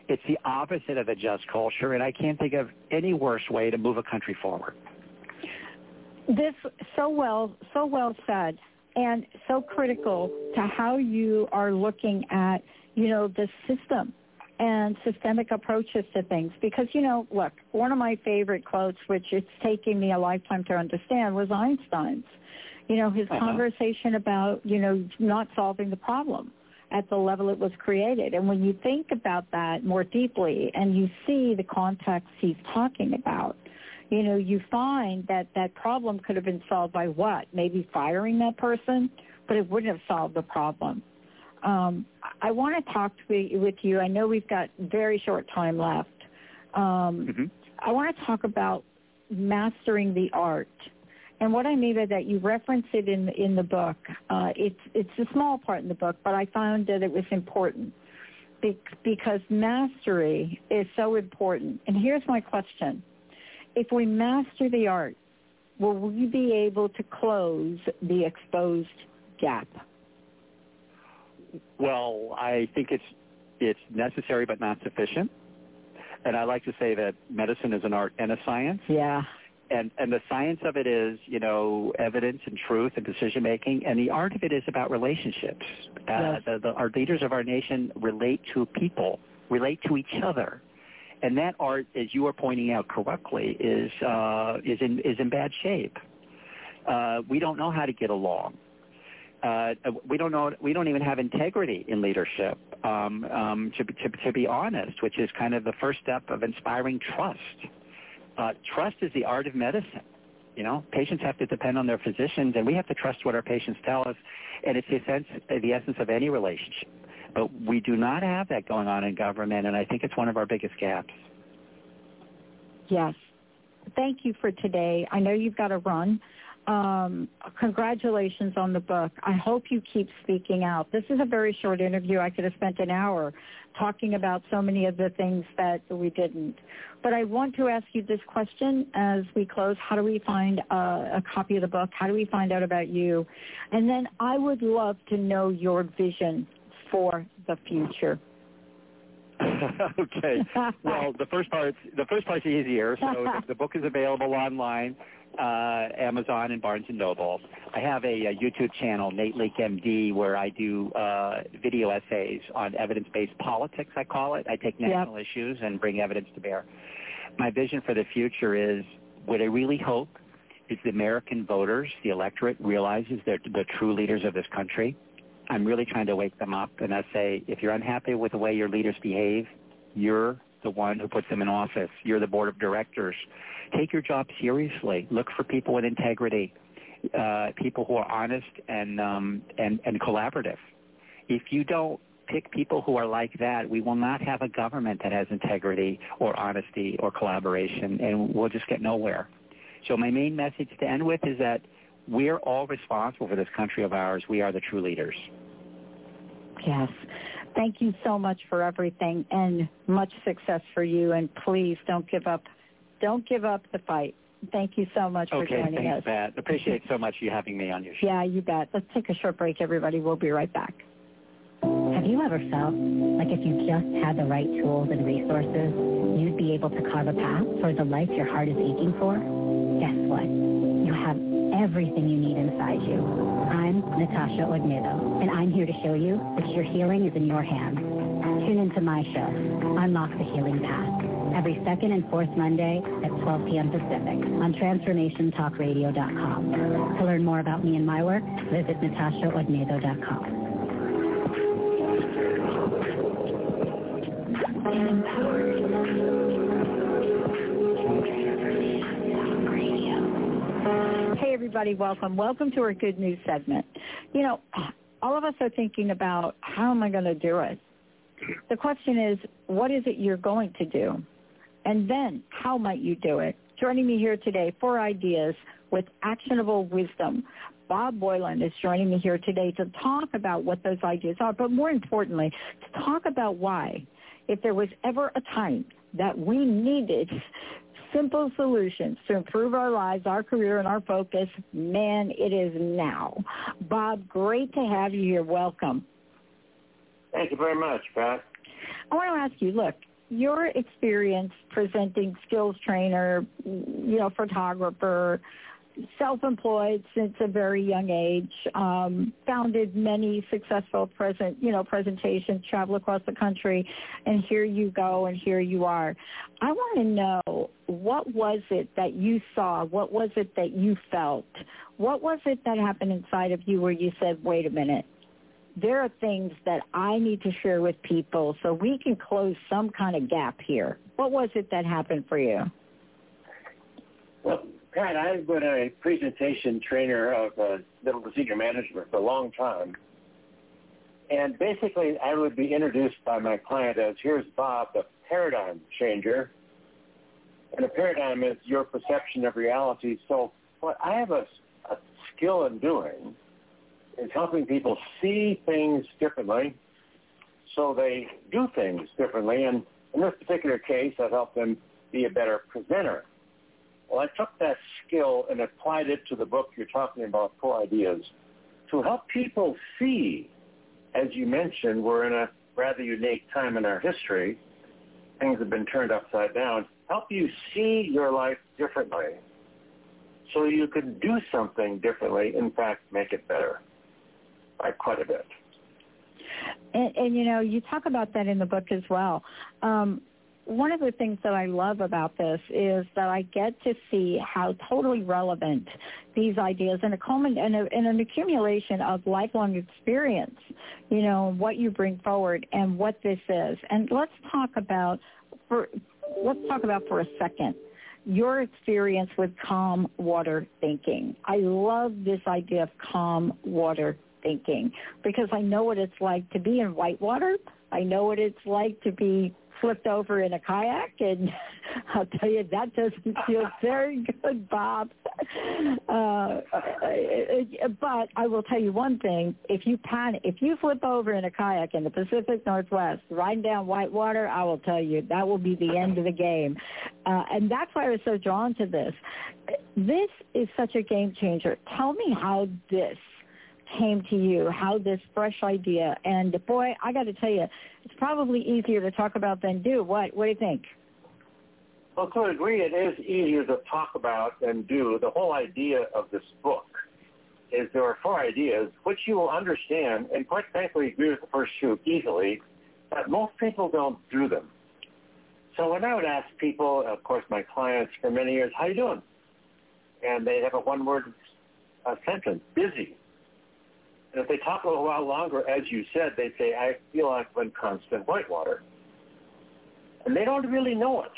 It's the opposite of a just culture, and I can't think of any worse way to move a country forward.
This so well said, and so critical to how you are looking at, the system and systemic approaches to things. Because, look, one of my favorite quotes, which it's taking me a lifetime to understand, was Einstein's. His conversation about, not solving the problem at the level it was created. And when you think about that more deeply and you see the context he's talking about, you find that that problem could have been solved by what? Maybe firing that person, but it wouldn't have solved the problem. I want to talk with you. I know we've got very short time left. I want to talk about mastering the art. And what I mean by that, you reference it in the book. It's a small part in the book, but I found that it was important because mastery is so important. And here's my question. If we master the art, will we be able to close the exposed gap?
Well, I think it's necessary but not sufficient. And I like to say that medicine is an art and a science.
Yeah.
And the science of it is, evidence and truth and decision-making. And the art of it is about relationships.
Yes.
Our leaders of our nation relate to people, relate to each other. And that art, as you are pointing out correctly, is in bad shape. We don't know how to get along. We don't even have integrity in leadership. To be honest, which is kind of the first step of inspiring trust. Trust is the art of medicine. Patients have to depend on their physicians, and we have to trust what our patients tell us. And it's the essence of any relationship. But we do not have that going on in government, and I think it's one of our biggest gaps.
Yes. Thank you for today. I know you've got to run. Congratulations on the book. I hope you keep speaking out. This is a very short interview. I could have spent an hour talking about so many of the things that we didn't. But I want to ask you this question as we close. How do we find a copy of the book? How do we find out about you? And then I would love to know your vision for the future.
Okay. Well, the first part's easier. So the book is available online, Amazon and Barnes & Noble. I have a YouTube channel, Nate Leake MD, where I do video essays on evidence-based politics, I call it. I take national issues and bring evidence to bear. My vision for the future is, what I really hope is the American voters, the electorate, realizes they're the true leaders of this country. I'm really trying to wake them up, and I say, if you're unhappy with the way your leaders behave, you're the one who puts them in office. You're the board of directors. Take your job seriously. Look for people with integrity, people who are honest and collaborative. If you don't pick people who are like that, we will not have a government that has integrity or honesty or collaboration, and we'll just get nowhere. So my main message to end with is that we're all responsible for this country of ours. We are the true leaders.
Yes. Thank you so much for everything, and much success for you. And please don't give up. Don't give up the fight. Thank you so much for joining us.
Okay, thanks, Pat. Appreciate so much you having me on your show.
Yeah, you bet. Let's take a short break, everybody. We'll be right back.
Have you ever felt like if you just had the right tools and resources, you'd be able to carve a path toward the life your heart is aching for? Guess what? You have everything you need inside you. I'm Natasha Ognedo, and I'm here to show you that your healing is in your hands. Tune into my show, Unlock the Healing Path, every second and fourth Monday at 12 p.m. Pacific on TransformationTalkRadio.com. To learn more about me and my work, visit NatashaOgnedo.com.
Hey, everybody, welcome. Welcome to our Good News segment. All of us are thinking about, how am I going to do it? The question is, what is it you're going to do? And then, how might you do it? Joining me here today, 4 ideas with actionable wisdom. Bob Boilen is joining me here today to talk about what those ideas are, but more importantly, to talk about why, if there was ever a time that we needed simple solutions to improve our lives, our career, and our focus, man, it is now. Bob, great to have you here. Welcome.
Thank you very much, Pat.
I want to ask you, look, your experience presenting skills trainer, photographer, self-employed since a very young age, founded many successful presentations, travel across the country, and here you go and here you are. I want to know, what was it that you saw? What was it that you felt? What was it that happened inside of you where you said, wait a minute, there are things that I need to share with people so we can close some kind of gap here? What was it that happened for you?
Well, Pat, I've been a presentation trainer of middle to senior management for a long time. And basically, I would be introduced by my client as, here's Bob, the paradigm changer. And a paradigm is your perception of reality. So what I have a skill in doing is helping people see things differently so they do things differently. And in this particular case, I've helped them be a better presenter. Well, I took that skill and applied it to the book you're talking about, 4 Ideas, to help people see, as you mentioned, we're in a rather unique time in our history. Things have been turned upside down. Help you see your life differently so you can do something differently, in fact, make it better by quite a bit.
And you talk about that in the book as well. One of the things that I love about this is that I get to see how totally relevant these ideas and an accumulation of lifelong experience, what you bring forward and what this is. And let's talk about for a second your experience with calm water thinking. I love this idea of calm water thinking because I know what it's like to be in white water. I know what it's like to be flipped over in a kayak, and I'll tell you, that doesn't feel very good, Bob. But I will tell you one thing, if you flip over in a kayak in the Pacific Northwest, riding down whitewater, I will tell you, that will be the end of the game. And that's why I was so drawn to this. This is such a game changer. Tell me how this came to you, how this fresh idea, and boy, I got to tell you, it's probably easier to talk about than do. What do you think?
Well, to a degree, it is easier to talk about than do. The whole idea of this book is there are 4 ideas which you will understand, and quite frankly agree with the first 2 easily, but most people don't do them. So when I would ask people, of course my clients for many years, how you doing? And they have a one-word sentence, busy. And if they talk a little while longer, as you said, they say, I feel like I'm in constant whitewater. And they don't really know it.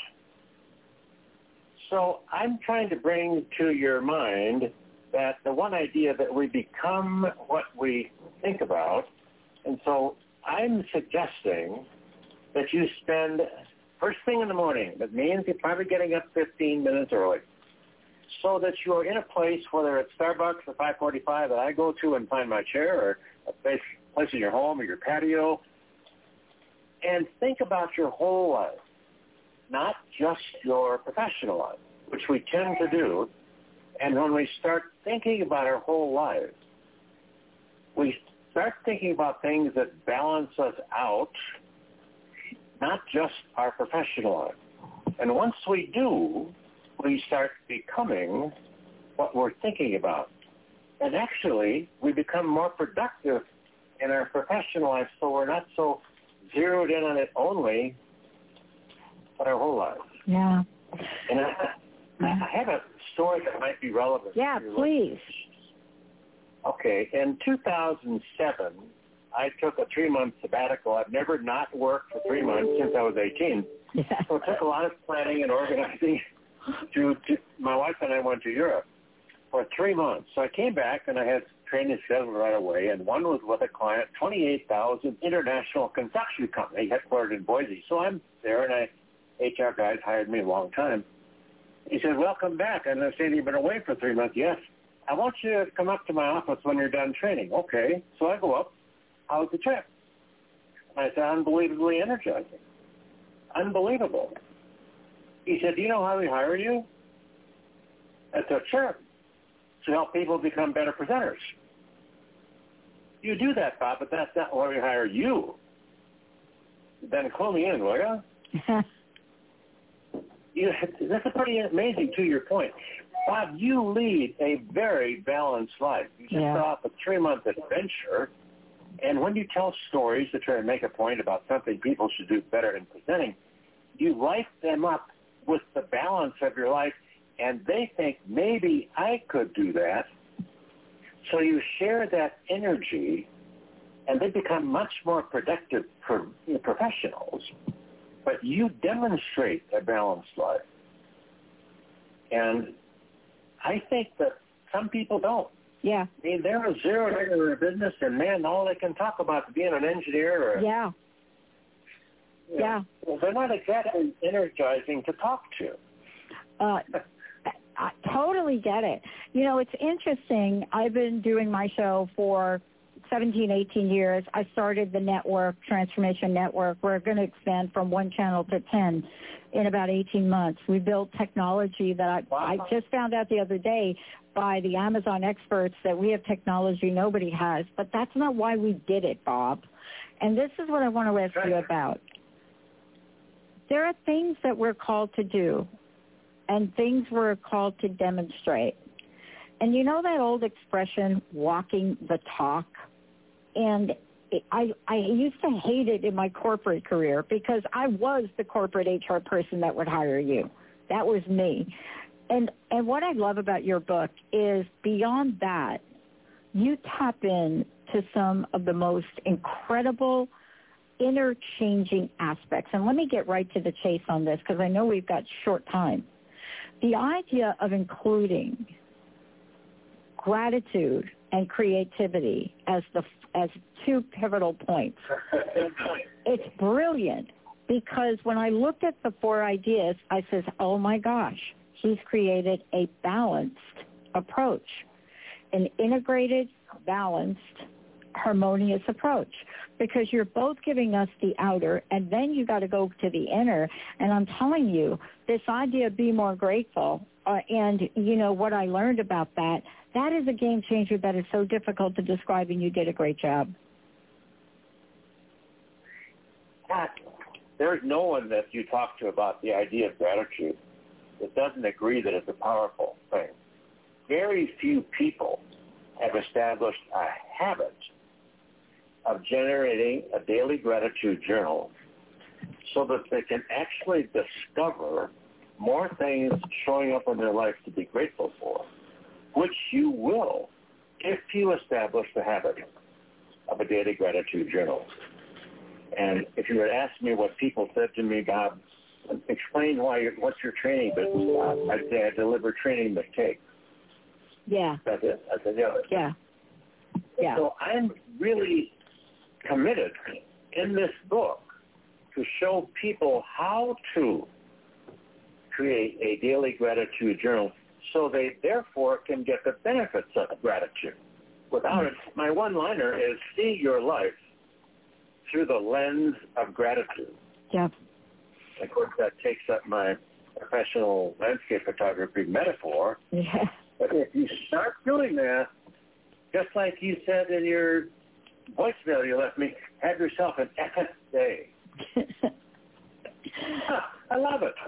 So I'm trying to bring to your mind that the one idea that we become what we think about. And so I'm suggesting that you spend first thing in the morning. That means you're probably getting up 15 minutes early, so that you're in a place, whether it's Starbucks or 545 that I go to and find my chair, or a place in your home or your patio, and think about your whole life, not just your professional life, which we tend to do. And when we start thinking about our whole life, we start thinking about things that balance us out, not just our professional life. And once we do, we start becoming what we're thinking about. And actually, we become more productive in our professional life, so we're not so zeroed in on it only, but our whole life.
Yeah.
And I have a story that might be relevant.
Yeah, please.
Okay. In 2007, I took a 3-month sabbatical. I've never not worked for 3 months since I was 18.
Yeah.
So it took a lot of planning and organizing. My wife and I went to Europe for 3 months. So I came back and I had training scheduled right away, and one was with a client, 28,000 international construction company headquartered in Boise. So I'm there, and HR guys hired me a long time. He said, welcome back. I understand you've been away for 3 months. Yes. I want you to come up to my office when you're done training. Okay. So I go up. How's the trip? And I said, unbelievably energizing. Unbelievable. He said, do you know how we hire you? I said, sure. To help people become better presenters. You do that, Bob, but that's not why we hire you. Then call me in, will you? That's pretty amazing to your point. Bob, you lead a very balanced life. You just got off a 3-month adventure, and when you tell stories to try to make a point about something people should do better in presenting, you light them up with the balance of your life, and they think, maybe I could do that. So you share that energy, and they become much more productive professionals. But you demonstrate a balanced life. And I think that some people don't.
Yeah.
I mean, they're a zero in their business, and, man, all they can talk about is being an engineer. Or,
Yeah.
Well, they're not exactly energizing to talk to.
I totally get it. You know, it's interesting. I've been doing my show for 17, 18 years. I started the network, Transformation Network. We're going to expand from 1 channel to 10 in about 18 months. We built technology that I just found out the other day by the Amazon experts that we have technology nobody has. But that's not why we did it, Bob. And this is what I want to ask you about. There are things that we're called to do and things we're called to demonstrate. And you know that old expression, walking the talk? And I used to hate it in my corporate career because I was the corporate HR person that would hire you. That was me. And what I love about your book is beyond that, you tap in to some of the most incredible interchanging aspects. And let me get right to the chase on this because I know we've got short time. The idea of including gratitude and creativity as 2 pivotal points. It's brilliant because when I looked at the 4 ideas, I says, oh my gosh, he's created a balanced approach, an integrated, balanced, harmonious approach, because you're both giving us the outer and then you got to go to the inner. And I'm telling you, this idea of be more grateful and, you know, what I learned about that is a game changer that is so difficult to describe, and you did a great job.
There's no one that you talk to about the idea of gratitude that doesn't agree that it's a powerful thing. Very few people have established a habit of generating a daily gratitude journal so that they can actually discover more things showing up in their life to be grateful for, which you will if you establish the habit of a daily gratitude journal. And if you were to ask me what people said to me, Bob, explain what's your training business, Bob? I'd say I deliver training that takes.
Yeah.
That's it? I said, yeah.
Yeah.
So I'm really committed in this book to show people how to create a daily gratitude journal so they therefore can get the benefits of gratitude. Without it, my one-liner is see your life through the lens of gratitude.
Yeah.
Of course, that takes up my professional landscape photography metaphor.
Yeah.
But if you start doing that, just like you said in your voicemail you left me, have yourself an epic day. I love it.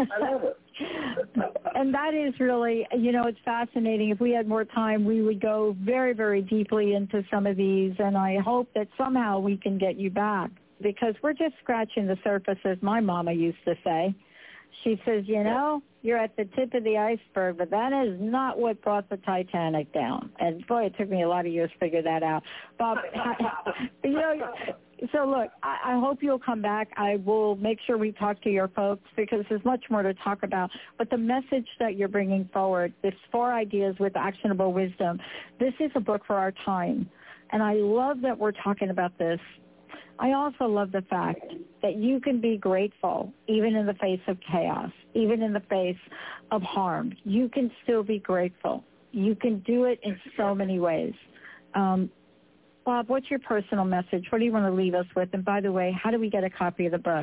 And that is really, you know, it's fascinating. If we had more time, we would go very, very deeply into some of these, and I hope that somehow we can get you back because we're just scratching the surface, as my mama used to say. She says, you know, you're at the tip of the iceberg, but that is not what brought the Titanic down. And, boy, it took me a lot of years to figure that out. Bob, you know, so, look, I hope you'll come back. I will make sure we talk to your folks because there's much more to talk about. But the message that you're bringing forward, this 4 ideas with actionable wisdom, this is a book for our time. And I love that we're talking about this. I also love the fact that you can be grateful even in the face of chaos, even in the face of harm. You can still be grateful. You can do it in so many ways. Bob, what's your personal message? What do you want to leave us with? And by the way, how do we get a copy of the book?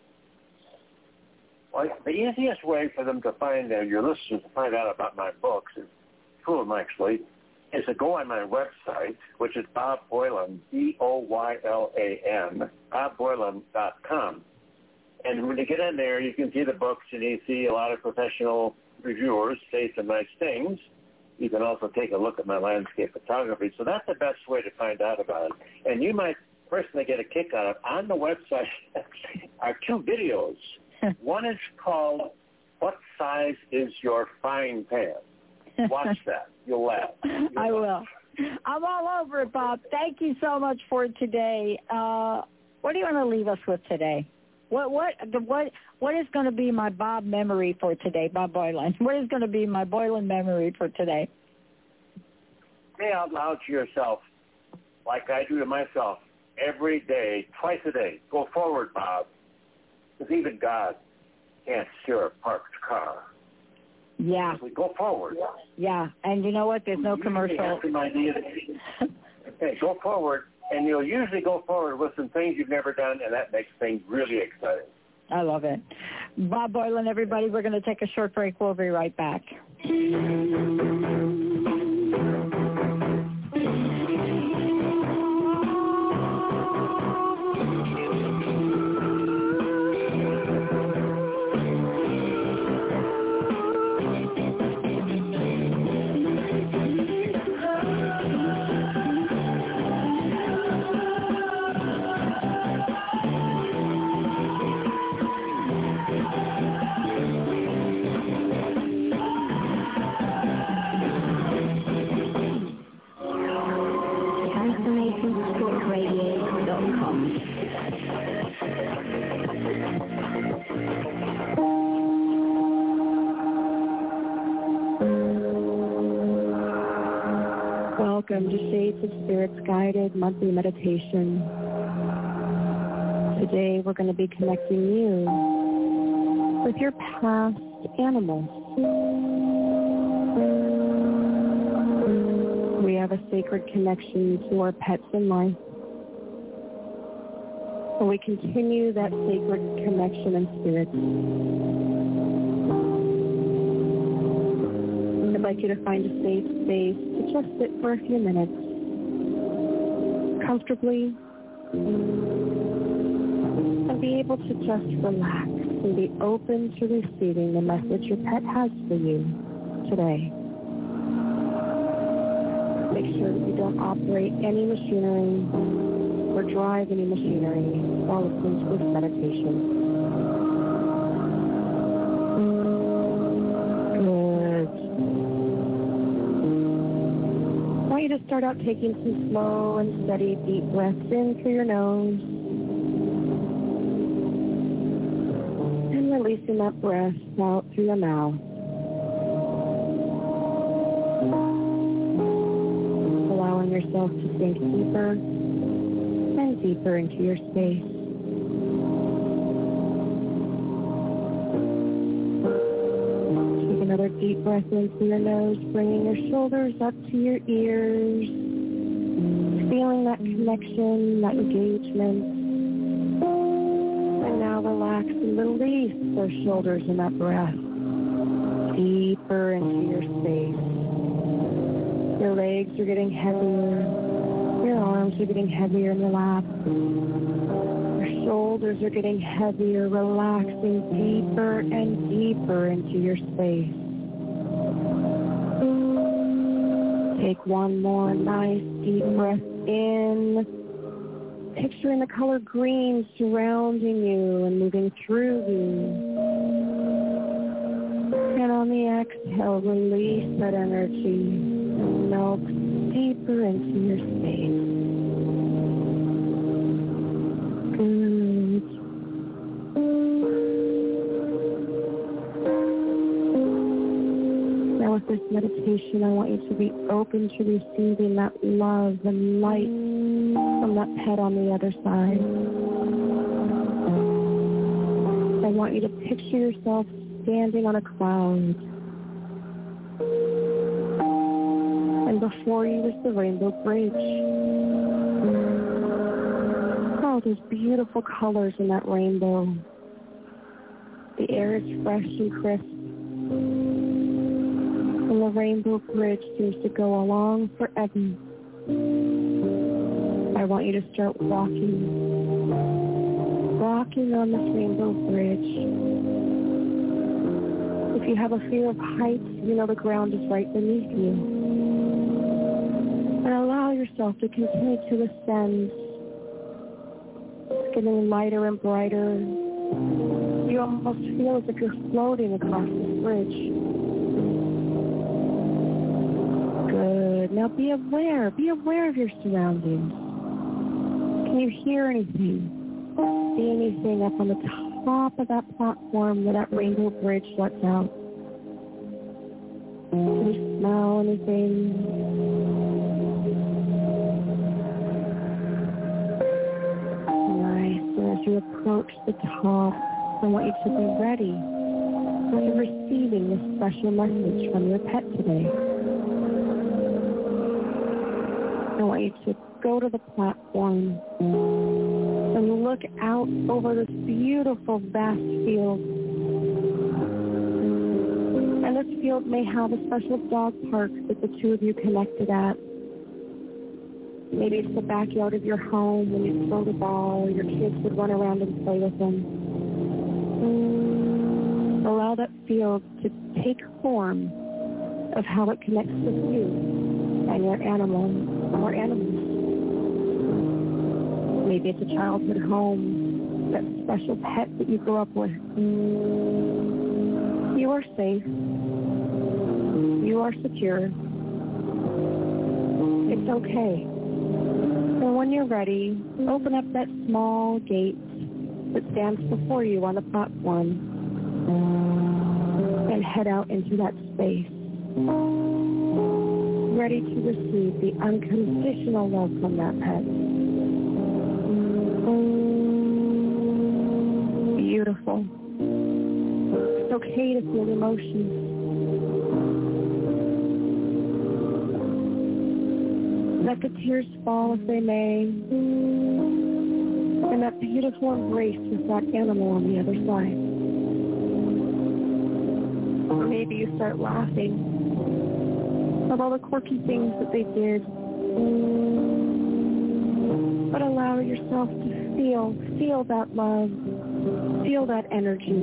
Well, the easiest way for them to find your listeners to find out about my books, is 2 of them actually, is to go on my website, which is Bob Boilen, Boylan, BOYLAN, BobBoilen.com. And when you get in there, you can see the books, and you see a lot of professional reviewers say some nice things. You can also take a look at my landscape photography. So that's the best way to find out about it. And you might personally get a kick out of it. On the website are 2 videos. One is called What Size is Your Frying Pan? Watch that. You'll laugh.
I will. I'm all over it, Bob. Thank you so much for today. What do you want to leave us with today? What is going to be my Bob memory for today, Bob Boilen? What is going to be my Boilen memory for today?
Say out loud to yourself, like I do to myself, every day, twice a day. Go forward, Bob. Because even God can't steer a parked car.
Yeah.
We go forward.
Yeah, and you know what? There's no commercial.
Okay, go forward, and you'll usually go forward with some things you've never done, and that makes things really exciting.
I love it. Bob Boilen, everybody, we're going to take a short break. We'll be right back. Welcome to Shades of Spirits Guided Monthly Meditation. Today we're going to be connecting you with your past animals. We have a sacred connection to our pets in life. And we continue that sacred connection in spirit. I'd like you to find a safe space to just sit for a few minutes, comfortably, and be able to just relax and be open to receiving the message your pet has for you today. Make sure that you don't operate any machinery or drive any machinery while listening to this meditation. I want you to start out taking some slow and steady deep breaths in through your nose and releasing that breath out through your mouth. Allowing yourself to sink deeper and deeper into your space. Another deep breath in through your nose, bringing your shoulders up to your ears, feeling that connection, that engagement. And now relax and release those shoulders and that breath deeper into your space. Your legs are getting heavier, your arms are getting heavier in your lap. Your shoulders are getting heavier, relaxing deeper and deeper into your space. Take one more nice deep breath in, picturing the color green surrounding you and moving through you. And on the exhale, release that energy and melt deeper into your space. Good. Now with this meditation, I want you to be open to receiving that love and light from that pet on the other side. I want you to picture yourself standing on a cloud. And before you is the Rainbow Bridge. Oh, there's beautiful colors in that rainbow. The air is fresh and crisp. And the Rainbow Bridge seems to go along forever. I want you to start walking
Walking on this rainbow bridge. If you have a fear of heights, you know the ground is right beneath you. And allow yourself to continue to ascend. It's getting lighter and brighter. You almost feel as if you're floating across this bridge. Good. Now be aware of your surroundings. Can you hear anything? See anything up on the top of that platform where that rainbow bridge lets out? Can you smell anything? Nice. And as you approach the top, I want you to be ready for receiving this special message from your pet today. I want you to go to the platform and look out over this beautiful, vast field. And this field may have a special dog park that the two of you connected at. Maybe it's the backyard of your home when you throw the ball, your kids would run around and play with them. Allow that field to take form of how it connects with you and your animal or animals. Maybe it's a childhood home, that special pet that you grew up with. You are safe. You are secure. It's okay. And when you're ready, open up that small gate that stands before you on the platform and head out into that space, ready to receive the unconditional love from that pet. Beautiful. It's okay to feel emotions. Let the tears fall if they may. And that beautiful embrace with that animal on the other side. Or maybe you start laughing of all the quirky things that they did. But allow yourself to feel that love, feel that energy.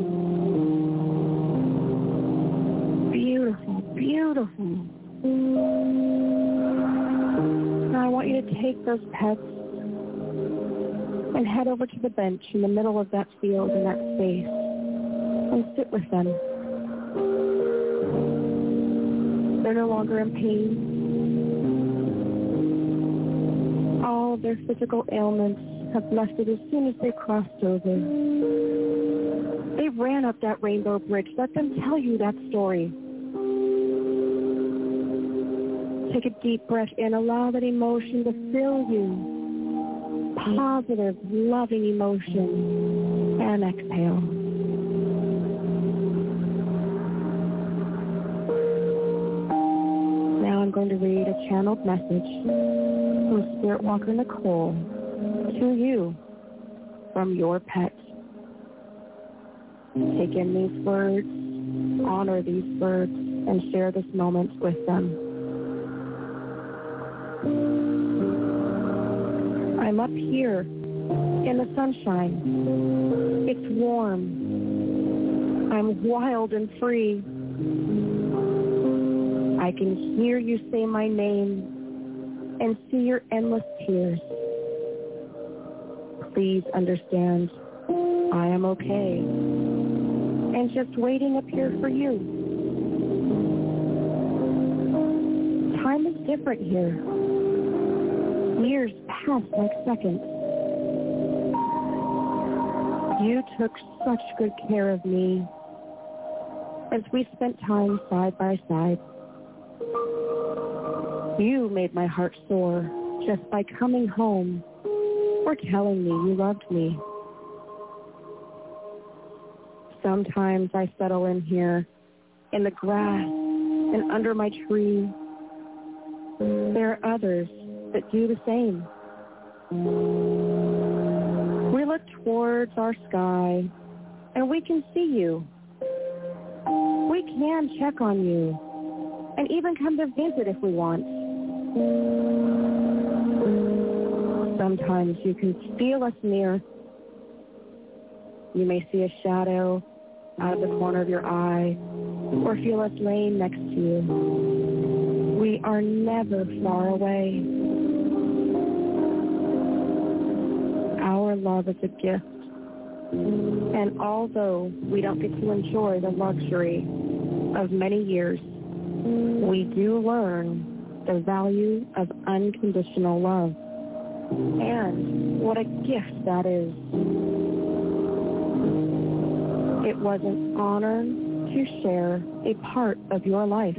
Beautiful, beautiful. Now I want you to take those pets and head over to the bench in the middle of that field in that space and sit with them. They're no longer in pain. All of their physical ailments have left it as soon as they crossed over. They ran up that rainbow bridge. Let them tell you that story. Take a deep breath in. Allow that emotion to fill you. Positive, loving emotion. And exhale. Now I'm going to read a channeled message from Spirit Walker Nicole to you from your pet. Take in these words, honor these words, and share this moment with them. I'm up here in the sunshine. It's warm. I'm wild and free. I can hear you say my name and see your endless tears. Please understand, I am okay and just waiting up here for you. Time is different here. Years pass like seconds. You took such good care of me as we spent time side by side. You made my heart soar just by coming home or telling me you loved me. Sometimes I settle in here in the grass and under my tree. There are others that do the same. We look towards our sky and we can see you. We can check on you and even come to visit if we want. Sometimes you can feel us near
You may see a shadow out of the corner of your eye or feel us laying next to you. We are never far away. Our love is a gift. And although we don't get to enjoy the luxury of many years, we do learn the value of unconditional love. And what a gift that is. It was an honor to share a part of your life.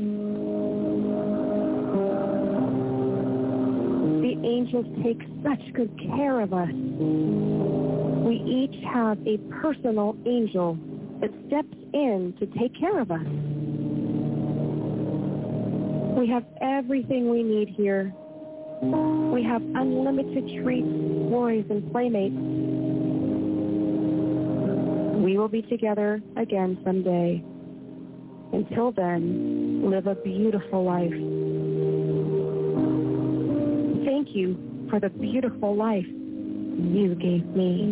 The angels take such good care of us. We each have a personal angel that steps in to take care of us. We have everything we need here. We have unlimited treats, toys, and playmates. We will be together again someday. Until then, live a beautiful life. Thank you for the beautiful life you gave me.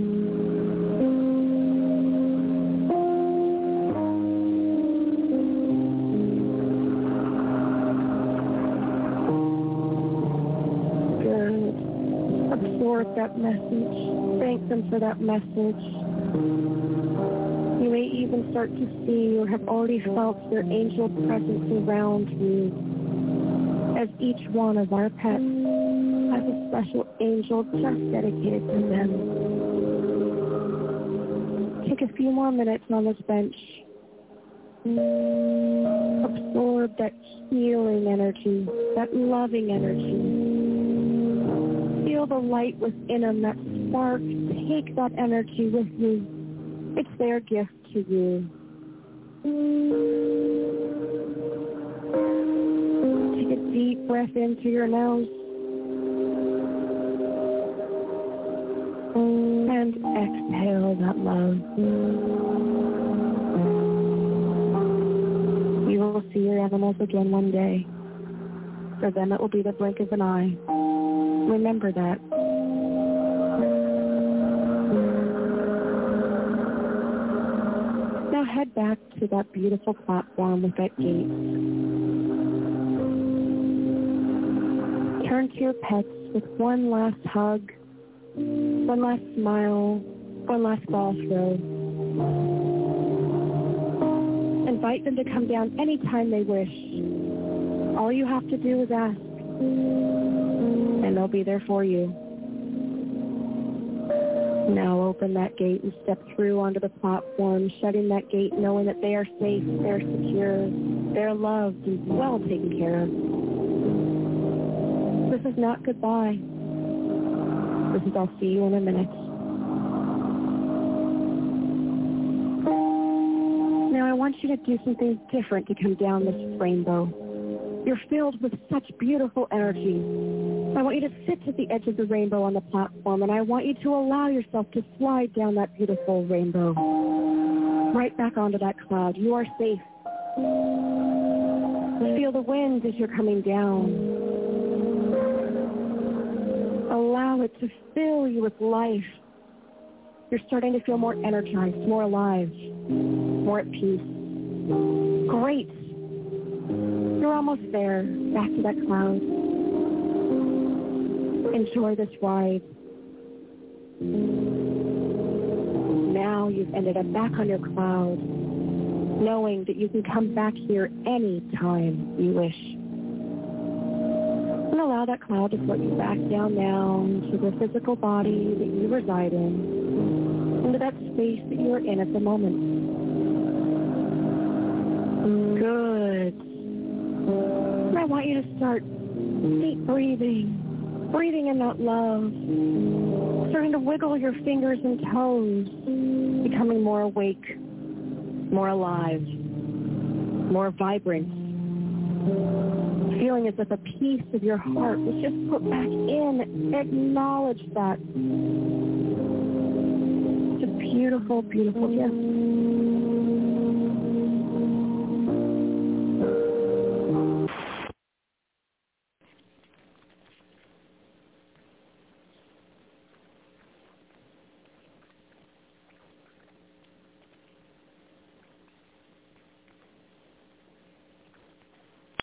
Good. Absorb that message. Thank them for that message. You may even start to see or have already felt their angel presence around you, as each one of our pets has a special angel just dedicated to them. Take a few more minutes on this bench. Absorb that healing energy, that loving energy. Feel the light within them, that spark. Take that energy with you. It's their gift to you. Take a deep breath into your nose. And exhale that love. You will see your animals again one day. For them it will be the blink of an eye. Remember that. Now head back to that beautiful platform with that gate. Turn to your pets with one last hug, one last smile, one last ball throw. Invite them to come down anytime they wish. All you have to do is ask, and they'll be there for you. Now open that gate and step through onto the platform, shutting that gate, knowing that they are safe, they're secure, they're loved and well taken care of. This is not goodbye. This is I'll see you in a minute. Now I want you to do something different to come down this rainbow. You're filled with such beautiful energy. I want you to sit at the edge of the rainbow on the platform, and I want you to allow yourself to slide down that beautiful rainbow. Right back onto that cloud. You are safe. Feel the wind as you're coming down. Allow it to fill you with life. You're starting to feel more energized, more alive, more at peace. Great. You're almost there, back to that cloud. Enjoy this ride. Now you've ended up back on your cloud, knowing that you can come back here any time you wish. And allow that cloud to float you back down now to the physical body that you reside in, into that space that you are in at the moment. Good. And I want you to start deep breathing in that love, starting to wiggle your fingers and toes, becoming more awake, more alive, more vibrant, feeling as if a piece of your heart was just put back in. Acknowledge that. It's a beautiful, beautiful gift.